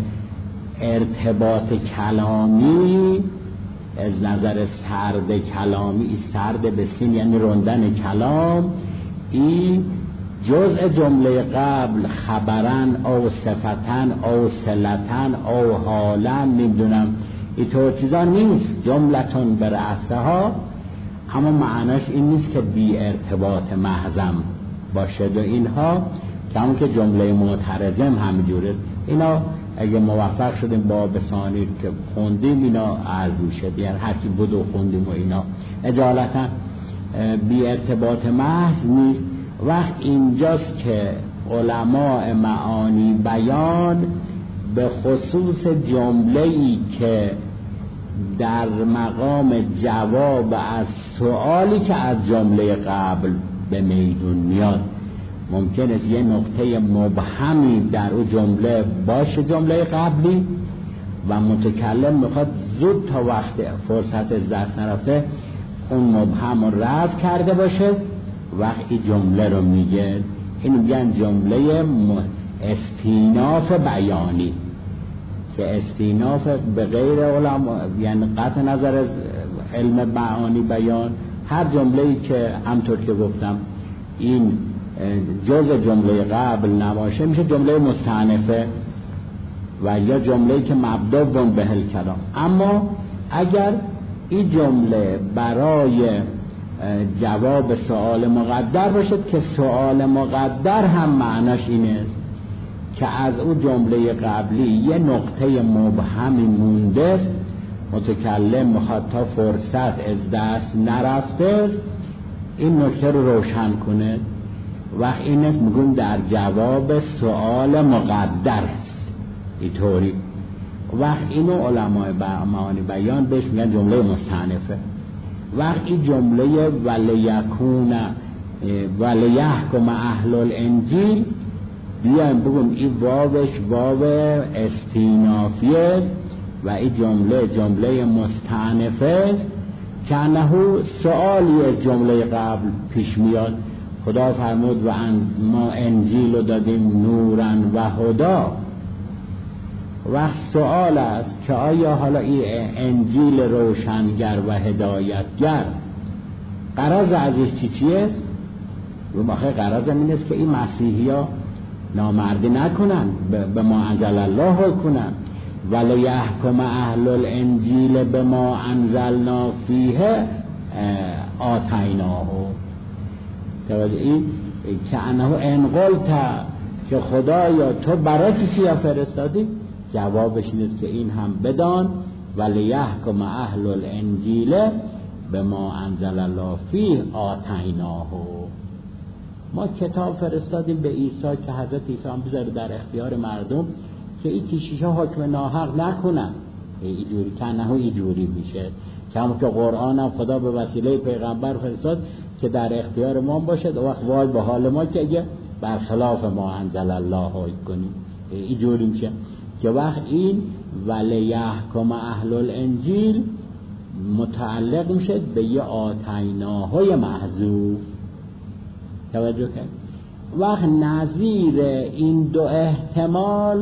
ارتباط کلامی، از نظر سرد کلامی، سرد به سین یعنی رندن کلام، این جزء جمله قبل خبرن او صفتن او صلتن او حالن نمیدونم اینطور چیزا نیست، جملتون به رأسها، اما معناش این نیست که بی ارتباط محضم باشد و اینها که همون که جمله معترضم همینجوره. اینا اگه موفق شدیم با بسانی که خوندیم اینا عرض میشه، یعنی هرچی بود و خوندیم و اینا اجالتا بی ارتباط محض نیست. وقت اینجاست که علماء معانی بیان به خصوص جمله‌ای که در مقام جواب از سوالی که از جمله قبل به میدون میاد، ممکن است یه نقطه مبهمی در اون جمله باشه جمله قبلی و متکلم میخواد زود تا وقت فرصت از دست نرفته اون مبهم رو رفع کرده باشه وقتی جمله رو میگه این میگن جمله استیناف بیانی، که استیناف به غیر علما، یعنی قطع نظر از علم معانی بیان، هر جمله‌ای که همطور که گفتم این جزء جمله قبل نباشه میشه جمله مستأنفه و یا جمله‌ای که مبدا به کلام. اما اگر این جمله برای جواب سوال مقدر باشد که سوال مقدر هم معناش اینه که از اون جمله قبلی یه نقطه مبهمی مونده، متکلم مخاطب فرصت از دست نرفته، این نکته رو روشن کنه. وقت این است میگون در جواب سوال مقدر است اینطوری. وقت اینو علمای معانی بیان بهش میگن جمله مستأنفه. وقت این جمله ولیکون ولیحکم اهل الانجیل بیایم بگم این واوش واو استینافیه و این جمله مستأنفه که انه سوالی از جمله قبل پیش میاد. خدا فرمود و ما انجیل رو دادیم نورن و هدا. وقت سوال است که آیا حالا این انجیل روشنگر و هدایتگر غرض ازش چیه؟ و آخه غرض این است که این مسیحی ها نامردی نکنن، به ما انزل الله کنن. ولی یحکم اهل الانجیل به ما انزلنا فیه آتیناه. این که انه انقلت که خدایا تو برای کسی فرستادی، جوابش اینست که این هم بدان ولی یحکم اهل الانجیل به ما انزل الله فیه آتیناه. ما کتاب فرستادیم به عیسی که حضرت عیسی هم بذاره در اختیار مردم که این کشیشا حکم ناحق نکنن. اینجوری که نه اینجوری میشه که همون که قرآن هم خدا به وسیله پیغمبر فرستاد که در اختیار ما باشد. و وقت وای به حال ما که اگه برخلاف ما انزل الله کنیم. اینجوری میشه که وقت این ولیحکم اهل الانجیل متعلق میشه به یه آتیناهای محذوف. توجه کرد؟ وقت نظیر این دو احتمال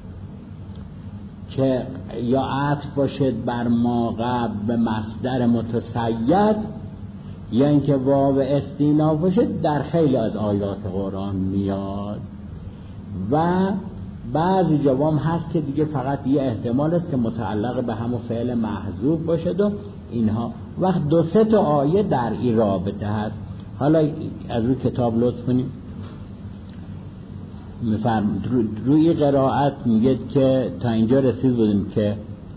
که یا عطف باشد بر ما قبل به مصدر متسید یا اینکه واو استیناف باشد در خیلی از آیات قرآن میاد و بعضی جوام هست که دیگه فقط یه احتمال است که متعلق به همون فعل محذوف باشد و اینها. وقت دو سه تا آیه در این رابطه هست. حالا از روی کتاب لطف کنیم روی قرائت میگه که تا اینجا رسید بودیم که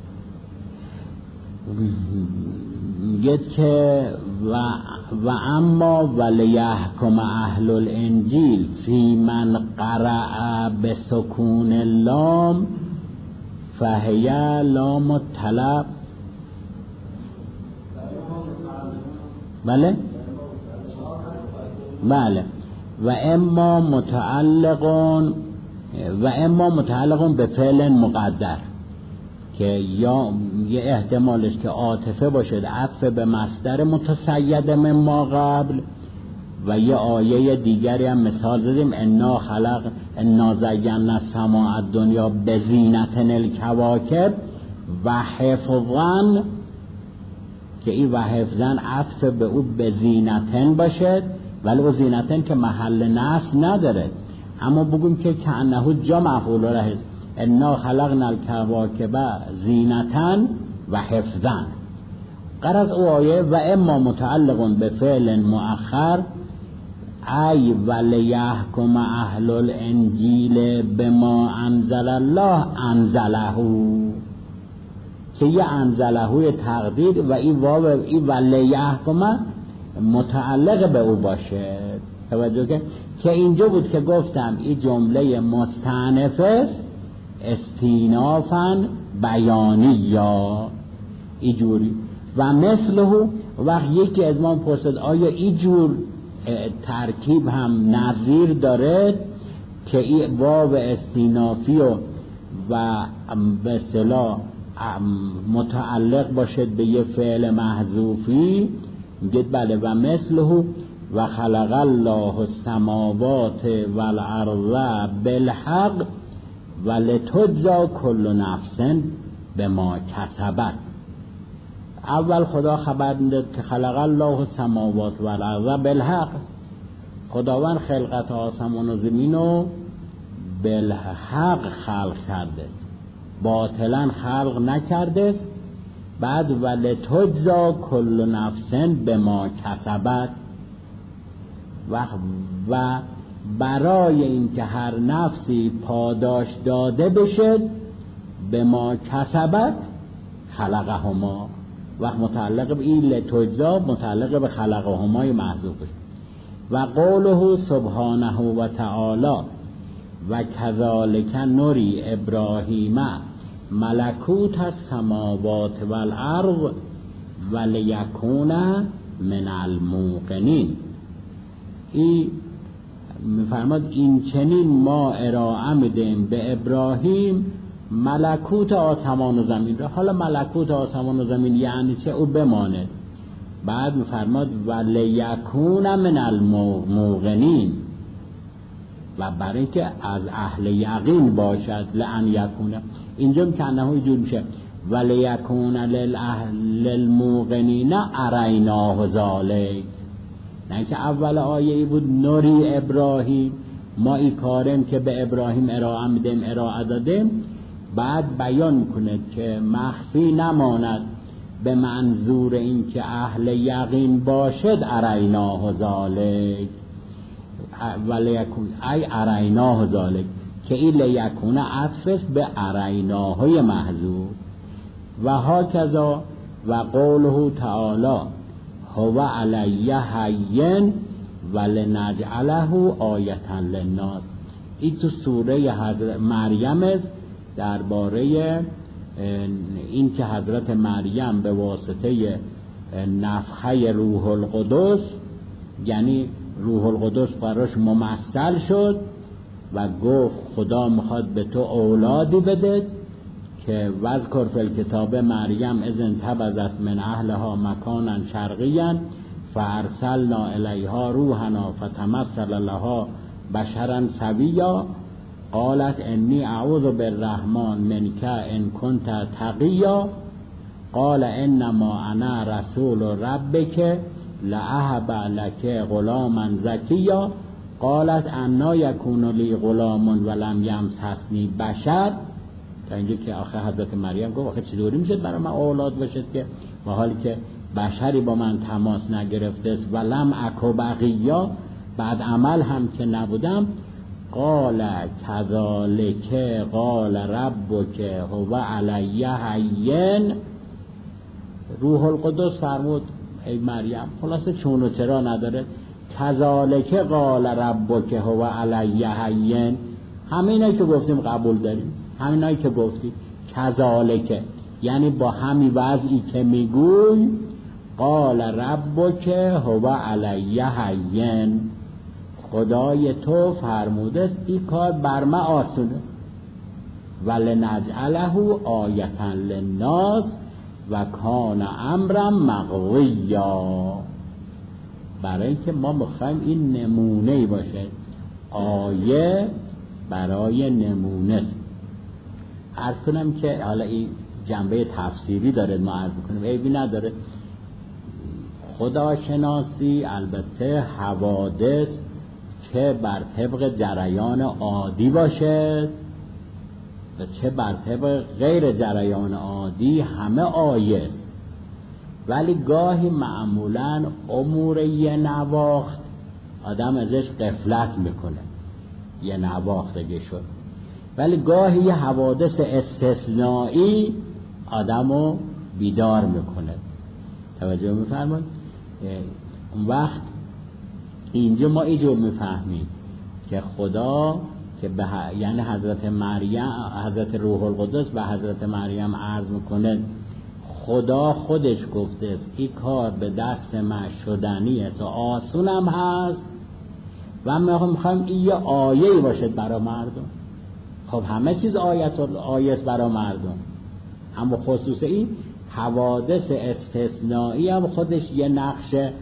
میگه که و اما ولیحکم اهل الانجیل فی من قرأ بسکون اللام فهی لام الطلب. بله بله. و اما متعلقون به فعل مقدر که یا یه احتمالش که عاطفه باشد عطف به مصدر متسید من ما قبل و یه آیه دیگری هم مثال زدیم انا زینا السماء الدنیا بزینة الکواکب و حفظا که این و حفظا عطف به او بزینتن باشد ولی او زینتن که محل نصب نداره. اما بگیم که کأنه جا مفعول له انا خلقنا الکواکب زینتن و حفظا. غرض او آیه و اما متعلق به فعل مؤخر ای ولیحکم اهل الانجیل بما انزل الله انزله که یه انزله تقدیر و این واو این ولیحکم متعلق به او باشه. توجه که اینجا بود که گفتم این جمله مستأنفه استینافاً بیانی یا اینجوری و مثله. وقت یکی از ما پرسید آیا اینجور ترکیب هم نظیر داره که این واو استینافی و به اصطلاح متعلق باشد به یه فعل محذوفی؟ میگه بله. و مثله و خلق الله السماوات والارض بالحق ولتجزی کل نفس بما کسبت. اول خدا خبر داد که خلق الله السماوات والارض بالحق، خداوند خلقت آسمان و زمین رو بالحق خلق کرده، باطلا خلق نکرده. بعد ولتجزی کل نفس بما کسبت، و برای اینکه هر نفسی پاداش داده بشه بما کسبت خلقهما، و متعلق به این لتجزا متعلق به خلقهما محذوف بشه. و قوله سبحانه و تعالی و کذالک نری ابراهیم ملکوت السماوات والارض ولیکون من الموقنین. این میفرماد این چنین ما ارائه میدیم به ابراهیم ملکوت آسمان و زمین را. حالا ملکوت آسمان و زمین یعنی چه؟ او بمانه. بعد میفرماد ولیکون من الموقنین، و برای اینکه از اهل یقین باشد. لئن یکون اینجا کنه اینجور میشه ولیکون للموقنین اریناه ذالک. نه که اول آیه ای بود نوری ابراهیم، ما این کاریم که به ابراهیم ارائه میدیم ارائه دادیم. بعد بیان میکنه که مخفی نماند به منظور این که اهل یقین باشد اریناه ذالک، ولیکون ای اریناه ذالک، که این لیکون عطفش به اریناهای محذوف. و هاکذا و قوله تعالی هو علی هین ولنجعله آیة للناس. این تو سوره حضرت مریم است، درباره این که حضرت مریم به واسطه نفخه روح القدس، یعنی روح القدس براش ممثل شد و گفت خدا میخواد به تو اولادی بده که وذکر فی الکتاب مریم اذ انتبذت من اهلها مکانا شرقیا فارسلنا الیها روحنا فتمثل لها بشرا سویا قالت انی اعوذ بالرحمن منک ان کنت تقیا قال انما انا رسول ربک لأهب لک غلاما زکیا قالت انا یکون لی غلام ولم یمسسنی بشر. تا اینجا که آخه حضرت مریم گفت آخه چطوری میشه برای من اولاد باشد که با حالی که بشری با من تماس نگرفته است ولم اکو بقیا، بعد عمل هم که نبودم. قال کذالک قال ربک هو علی هین. روح القدس فرمود ای مریم، خلاصه چون و چرا نداره، کذالک قال ربک هو علی هین، همینایی که گفتیم قبول داریم، همینایی که گفتیم کذالک یعنی با همین وضعی که میگوی قال ربک هو علی هین، خدای تو فرموده است این کار بر ما آسونه است. ولنجعله آیة للناس و کان امرا مقضیا، برای اینکه ما میخوایم این نمونه باشه، آیه برای نمونه است. عرض کنم که حالا این جنبه تفسیری داره، ما عرض کنیم عیبی نداره. خداشناسی البته حوادث چه بر طبق جریان عادی باشه و چه بر طبق غیر جریان عادی همه آیه است، ولی گاهی معمولا امور یه نواخت آدم ازش غفلت میکنه، یه نواخت اگه شد، ولی گاهی یه حوادث استثنایی آدمو بیدار میکنه. توجه میفرمایید؟ اون وقت اینجا ما اینجور میفهمیم که خدا که یعنی حضرت مریم، حضرت روح القدس به حضرت مریم عرض میکنه خدا خودش گفته است این کار به دست من شدنی است و آسونم هست و من میخوام این یه آیه‌ای باشه برای مردم. خب همه چیز آیه است برای مردم، اما خصوص این حوادث استثنایی هم خودش یه نقش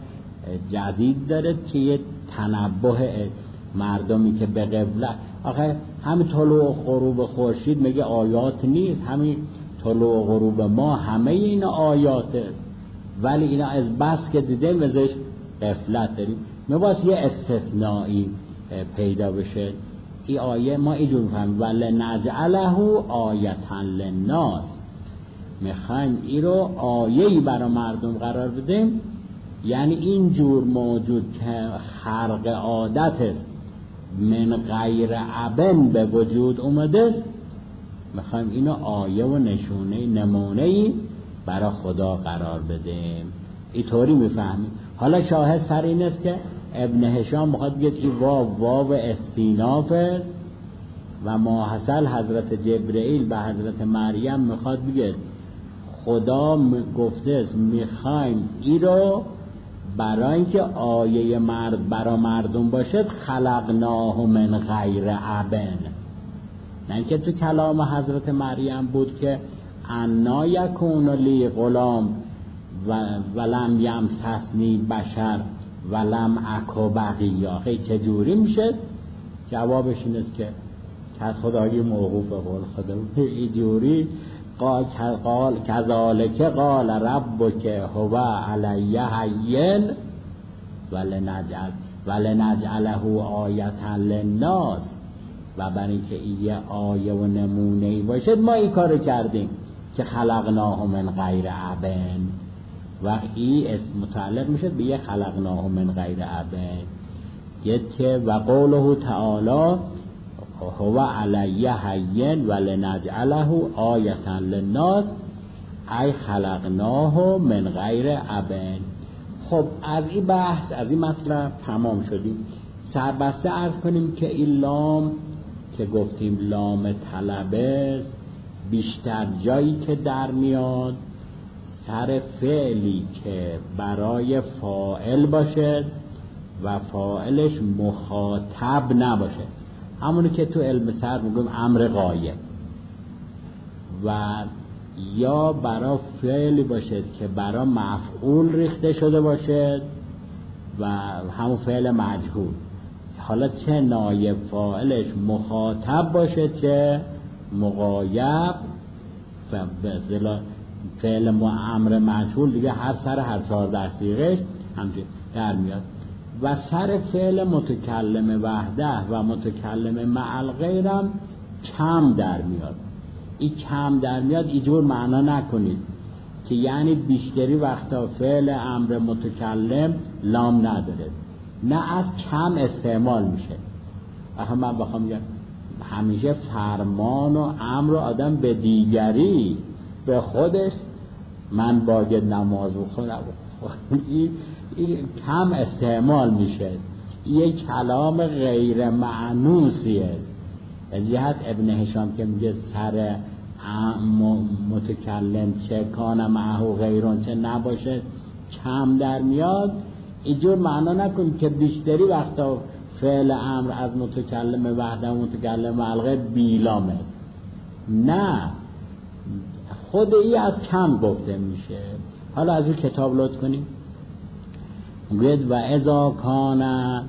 جدید داره که یه تنبه مردمی که به قبله، آخه همین طلوع و غروب خورشید میگه آیات نیست، همین طلوع و غروب ما همه این آیات است، ولی اینا از بس که دیدیم ازش غفلت داریم. میباید یه استثنایی پیدا بشه. این آیه ما اینجور میفهمیم ولنجعله آیة للناس، میخوایم این رو آیه‌ای برای مردم قرار بدیم، یعنی اینجور موجود که خرق عادت است من غیر ابن به وجود اومده است، میخوایم اینو آیه و نشونه نمونه‌ای برای خدا قرار بدیم. اینطوری میفهمیم. حالا شاهد سر این است که ابن هشام میخواد بگه این واو استیناف است و ماحصل حضرت جبرئیل به حضرت مریم میخواد بگه خدا گفته است میخوایم این رو برای اینکه آیه برای مردم باشد خلقناه من غیر ابن، نه اینکه تو کلام حضرت مریم بود که انا یکون لی غلام ولم یمسسنی بشر ولم اکو بقیا. خیلی چجوری میشه؟ جوابش این است که از خدایی موقوف قول خدا اینجوری قال کذالک قال ربک هو علی هین ولنجعله آیة للناس، و برای اینکه این آیه و نمونه‌ای باشد ما این کارو کردیم که خلقناه من غیر ابن، و این اسم متعلق میشه به یه خلقناه من غیر ابن. یه که و قوله تعالی هو علی هین ولنجعله آیة للناس ای خلقناه من غیر ابن. خب از این بحث، از این مطلب تمام شدیم. سربسته عرض کنیم که این لام که گفتیم لام طلبه است، بیشتر جایی که در میاد سر فعلی که برای فاعل باشد و فاعلش مخاطب نباشه، همونی که تو علم صرف میگیم امر غایب، و یا برای فعلی باشد که برای مفعول ریخته شده باشد و همون فعل مجهول. حالا چه نایب فاعلش مخاطب باشه چه مغایب، فعل امر مجهول دیگه هر سر هر 14 دقیقه همچنین در میاد، و سر فعل متکلم وحده و متکلم مع الغیرم کم در میاد. این کم در میاد اینجور معنا نکنید که یعنی بیشتری وقتا فعل امر متکلم لام نداره، نه، از کم استعمال میشه. آخه من بخوام بگم همیشه فرمان و امر آدم به دیگری به خودش من باید نماز بخونم، این کم استعمال میشه، یک کلام غیر معنوسیه. از جهت ابن هشام که میگه سر متکلم چه کان معه غیرون چه نباشه کم در میاد، اینجور معنا نکن که بیشتری وقتا فعل امر از متکلم وحده و متکلم الغیر بیلامه، نه، خود ای از کم گفته میشه. حالا از این کتاب لطف کنیم گوید و اذا کان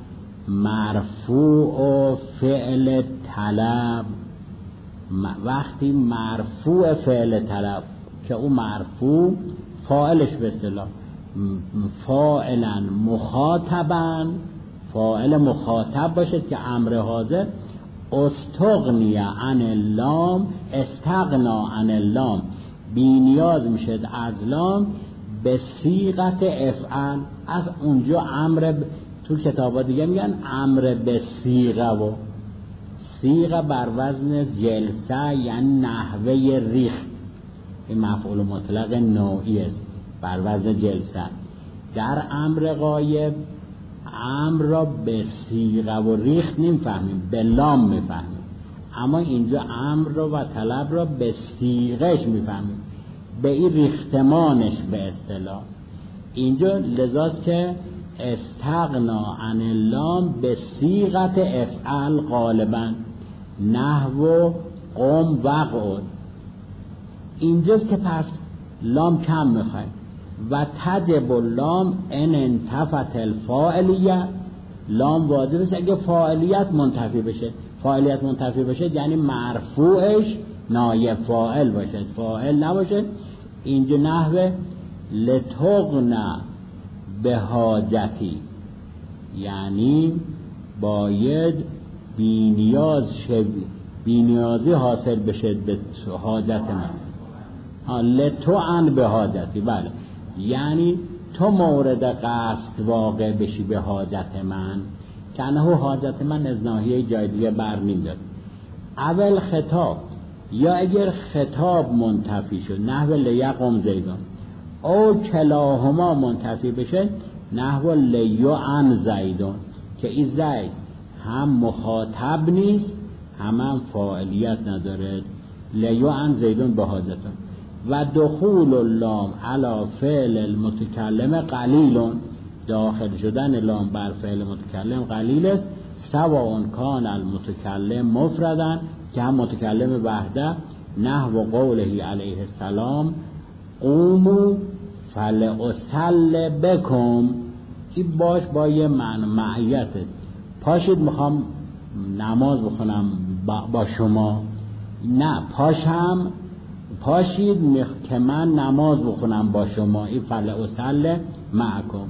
مرفوع فعل طلب، وقتی مرفوع فعل طلب که اون مرفوع فاعلش به اصطلاح فاعلا مخاطبا، فاعل مخاطب باشد که امر حاضر استغنی عن اللام، استغنا عن اللام، بی نیاز میشد از لام، به صیغت افعل. از اونجا امر تو کتابا دیگه میگن امر به صیغه، و صیغه بر وزن جلسه یعنی نحوه ریخت، این مفعول مطلق نوعی است بر وزن جلسه. در امر غایب امر را به صیغه و ریخت نمیفهمیم، به لام میفهمیم، اما اینجا امر را و طلب را به صیغهش میفهمیم، به این ریختمانش به اصطلاح. اینجا لذاست که استغنا عن اللام به صیغت افعل غالبا نحو قم وقعد. اینجاست که پس لام کم میخوایم، و تجب اللام ان انتفت الفاعلیت، لام واجب است اگه فاعلیت منتفی بشه. فاعلیت منتفی بشه یعنی مرفوعش نایب فاعل باشه، فاعل نباشه. اینجا نحوه لتغنا به حاجتی، یعنی باید بینیازی حاصل بشه به حاجت من. لتو ان به حاجتی، بله، یعنی تو مورد قصد واقع بشی به حاجت من، که انه حاجت من از ناحیه جای دیگه بر نمیاد. اول خطاب، یا اگر خطاب منتفی شد نحو لیقم زیدون، او کلاهما منتفی بشه نحو لیعن زیدون، که این زید هم مخاطب نیست هم فاعلیت نداره. لیعن زیدون به حاجتون. و دخول اللام علی فعل المتکلم قلیلون، داخل شدن لام بر فعل متکلم قلیل است. سواء کان المتکلم مفردن، که هم متکلم وحده، نحو قوله علیه السلام قوموا فلأصلی بکم، این باش با یه معیته، پاشید میخوام نماز بخونم با شما، نه پاشید که من نماز بخونم با شما، این فلأصلی معکم.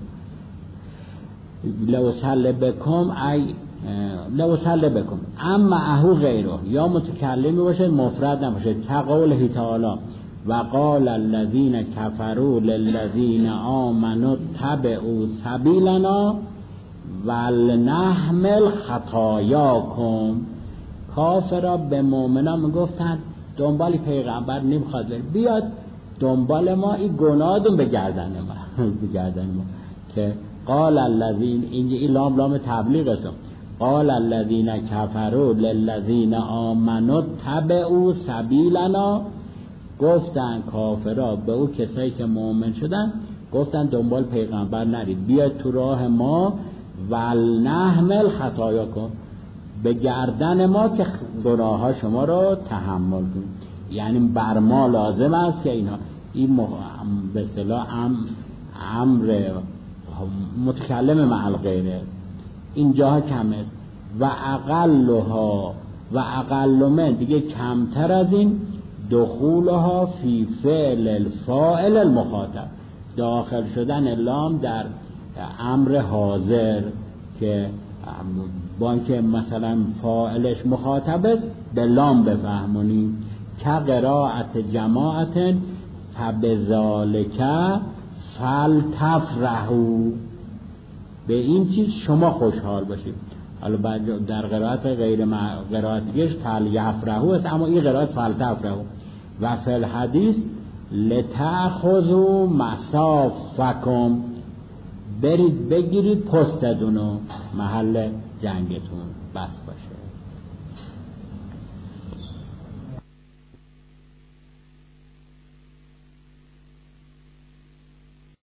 لأصلی بکم ای لأصلی بکم. اما اهو غیره، یا متکلمی باشه مفرد نباشه، كقوله تعالی و قال الذين كفروا للذين آمنوا اتبعوا سبیلنا ولنحمل خطاياكم. کافرا به مؤمنان میگفتن دنبال پیغمبر نمیخواد بیاد دنبال ما، این گناهتون به گردن ما که قال الذين، این لام تبلیغ است، قال الذين كفروا للذين آمنوا اتبعوا سبیلنا، گفتن کافرا به او کسایی که مؤمن شدن گفتن دنبال پیغمبر نرید، بیاید تو راه ما، ولنحمل خطاياكم، به گردن ما که گناه ها شما رو تحمل کنیم. یعنی بر ما لازم است که اینها، این به اصطلاح امر متکلم مع الغیره اینجاها کم است. و اقل من دیگه کمتر از این، دخولها فی فعل الفاعل المخاطب، داخل شدن لام در امر حاضر که با اینکه مثلا فاعلش مخاطب است به لام بفهمونیم، که قرائت جماعت فبذالک فلتفرحوا، به این چیز شما خوشحال باشید. حالا در قرائت غیر قرائت دیگهش فلیفرحوا است، اما این قرائت فلتفرحوا. و فی الحدیث لتأخذوا مصافکم، برید بگیرید پستتونو، محل جنگتون بس باشه.